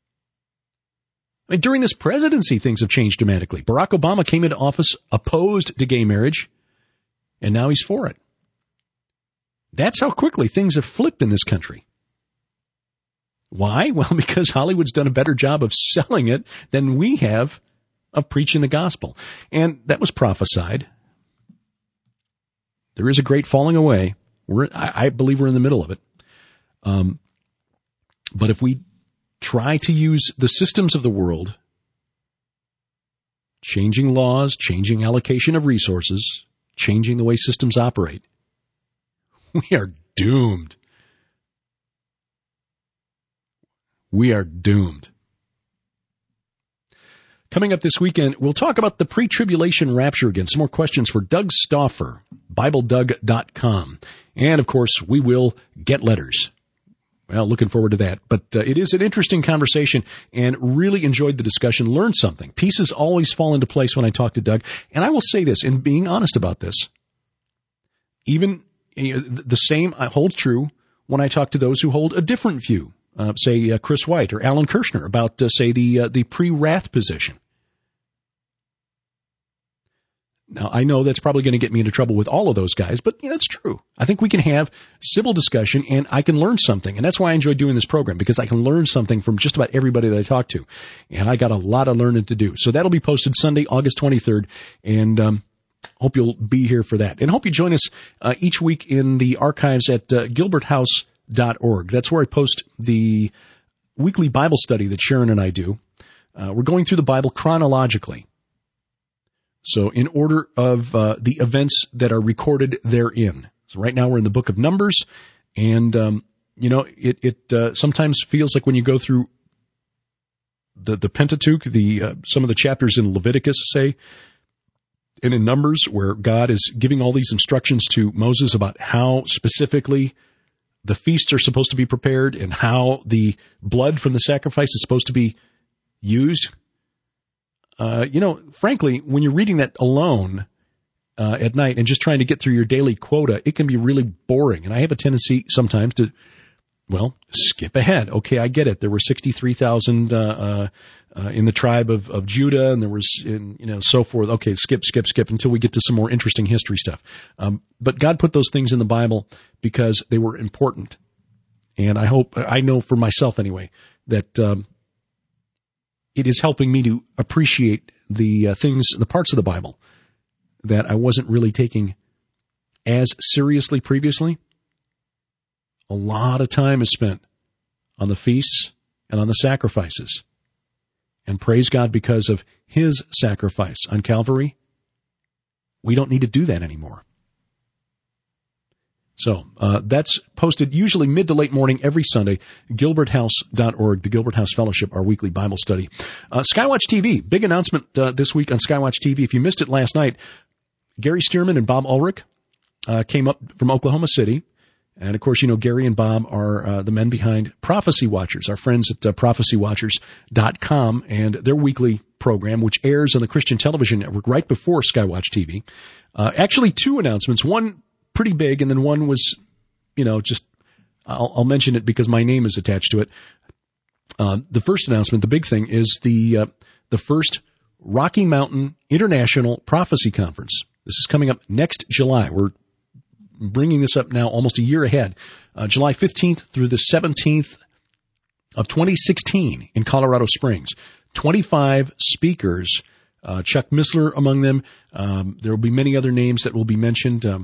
I mean, during this presidency, things have changed dramatically. Barack Obama came into office opposed to gay marriage, and now he's for it. That's how quickly things have flipped in this country. Why? Well, because Hollywood's done a better job of selling it than we have of preaching the gospel. And that was prophesied. There is a great falling away. We're, I, I believe we're in the middle of it. Um, but if we try to use the systems of the world, changing laws, changing allocation of resources, changing the way systems operate, we are doomed. We are doomed. Coming up this weekend, we'll talk about the pre-tribulation rapture again. Some more questions for Doug Stauffer, Bible Doug dot com. And, of course, we will get letters. Well, looking forward to that. But uh, it is an interesting conversation, and really enjoyed the discussion, learned something. Pieces always fall into place when I talk to Doug. And I will say this, in being honest about this, even you know, the same holds true when I talk to those who hold a different view. Uh, say uh, Chris White or Alan Kirshner about, uh, say, the uh, the pre-wrath position. Now, I know that's probably going to get me into trouble with all of those guys, but you know, it's true. I think we can have civil discussion, and I can learn something. And that's why I enjoy doing this program, because I can learn something from just about everybody that I talk to. And I got a lot of learning to do. So that'll be posted Sunday, August twenty-third. And um, hope you'll be here for that. And hope you join us uh, each week in the archives at uh, gilbert house dot org. That's where I post the weekly Bible study that Sharon and I do. Uh, we're going through the Bible chronologically. So in order of uh, the events that are recorded therein. So right now we're in the book of Numbers, and, um, you know, it, it uh, sometimes feels like when you go through the, the Pentateuch, the uh, some of the chapters in Leviticus, say, and in Numbers, where God is giving all these instructions to Moses about how specifically the feasts are supposed to be prepared and how the blood from the sacrifice is supposed to be used. Uh, you know, frankly, when you're reading that alone uh, at night and just trying to get through your daily quota, it can be really boring. And I have a tendency sometimes to, well, skip ahead. Okay, I get it. There were sixty-three thousand uh, uh, uh, in the tribe of, of Judah, and there was, in, you know, so forth. Okay, skip, skip, skip until we get to some more interesting history stuff. Um, but God put those things in the Bible because they were important. And I hope, I know for myself anyway, that um, it is helping me to appreciate the uh, things, the parts of the Bible that I wasn't really taking as seriously previously. A lot of time is spent on the feasts and on the sacrifices. And praise God, because of his sacrifice on Calvary, we don't need to do that anymore. So uh, that's posted usually mid to late morning every Sunday, gilbert house dot org, the Gilbert House Fellowship, our weekly Bible study. Uh, Skywatch T V, big announcement uh, this week on Skywatch T V. If you missed it last night, Gary Stearman and Bob Ulrich uh, came up from Oklahoma City. And, of course, you know, Gary and Bob are uh, the men behind Prophecy Watchers, our friends at uh, prophecy watchers dot com, and their weekly program, which airs on the Christian Television Network right before Skywatch T V. Uh, actually, two announcements, one pretty big, and then one was, you know, just, I'll, I'll mention it because my name is attached to it. Uh, the first announcement, the big thing, is the uh, the first Rocky Mountain International Prophecy Conference. This is coming up next July. We're bringing this up now almost a year ahead, uh, July fifteenth through the seventeenth of twenty sixteen in Colorado Springs. twenty-five speakers, uh, Chuck Missler among them. Um, there will be many other names that will be mentioned. Um,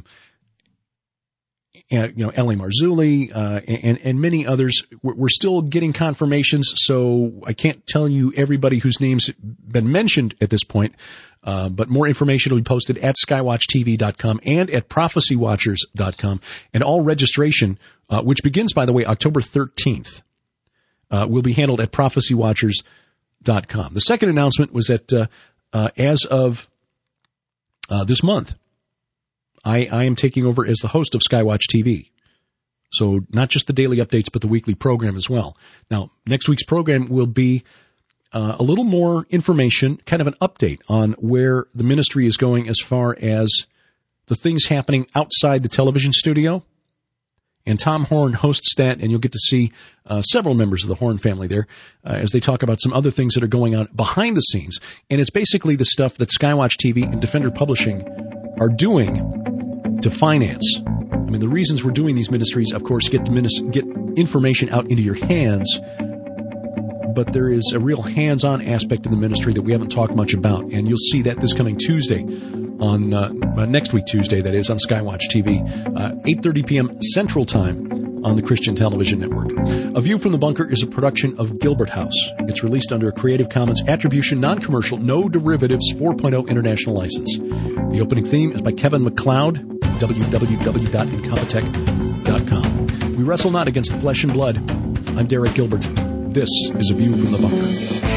and, you know, L A Marzulli, uh, and, and many others. We're still getting confirmations, so I can't tell you everybody whose name's been mentioned at this point. Uh, but more information will be posted at skywatch t v dot com and at prophecy watchers dot com. And all registration, uh, which begins, by the way, October thirteenth, uh, will be handled at prophecy watchers dot com. The second announcement was that uh, uh, as of uh, this month, I, I am taking over as the host of Skywatch T V. So not just the daily updates, but the weekly program as well. Now, next week's program will be Uh, a little more information, kind of an update on where the ministry is going as far as the things happening outside the television studio. And Tom Horn hosts that, and you'll get to see uh, several members of the Horn family there uh, as they talk about some other things that are going on behind the scenes. And it's basically the stuff that Skywatch T V and Defender Publishing are doing to finance. I mean, the reasons we're doing these ministries, of course, get to minis- get information out into your hands, but there is a real hands-on aspect of the ministry that we haven't talked much about. And you'll see that this coming Tuesday on, uh, uh, next week Tuesday, that is, on Skywatch T V, uh, eight thirty p.m. Central Time on the Christian Television Network. A View from the Bunker is a production of Gilbert House. It's released under a Creative Commons Attribution, Non-Commercial, No Derivatives four point oh International License. The opening theme is by Kevin MacLeod, w w w dot incompetech dot com. We wrestle not against flesh and blood. I'm Derek Gilbert. This is A View from the Bunker.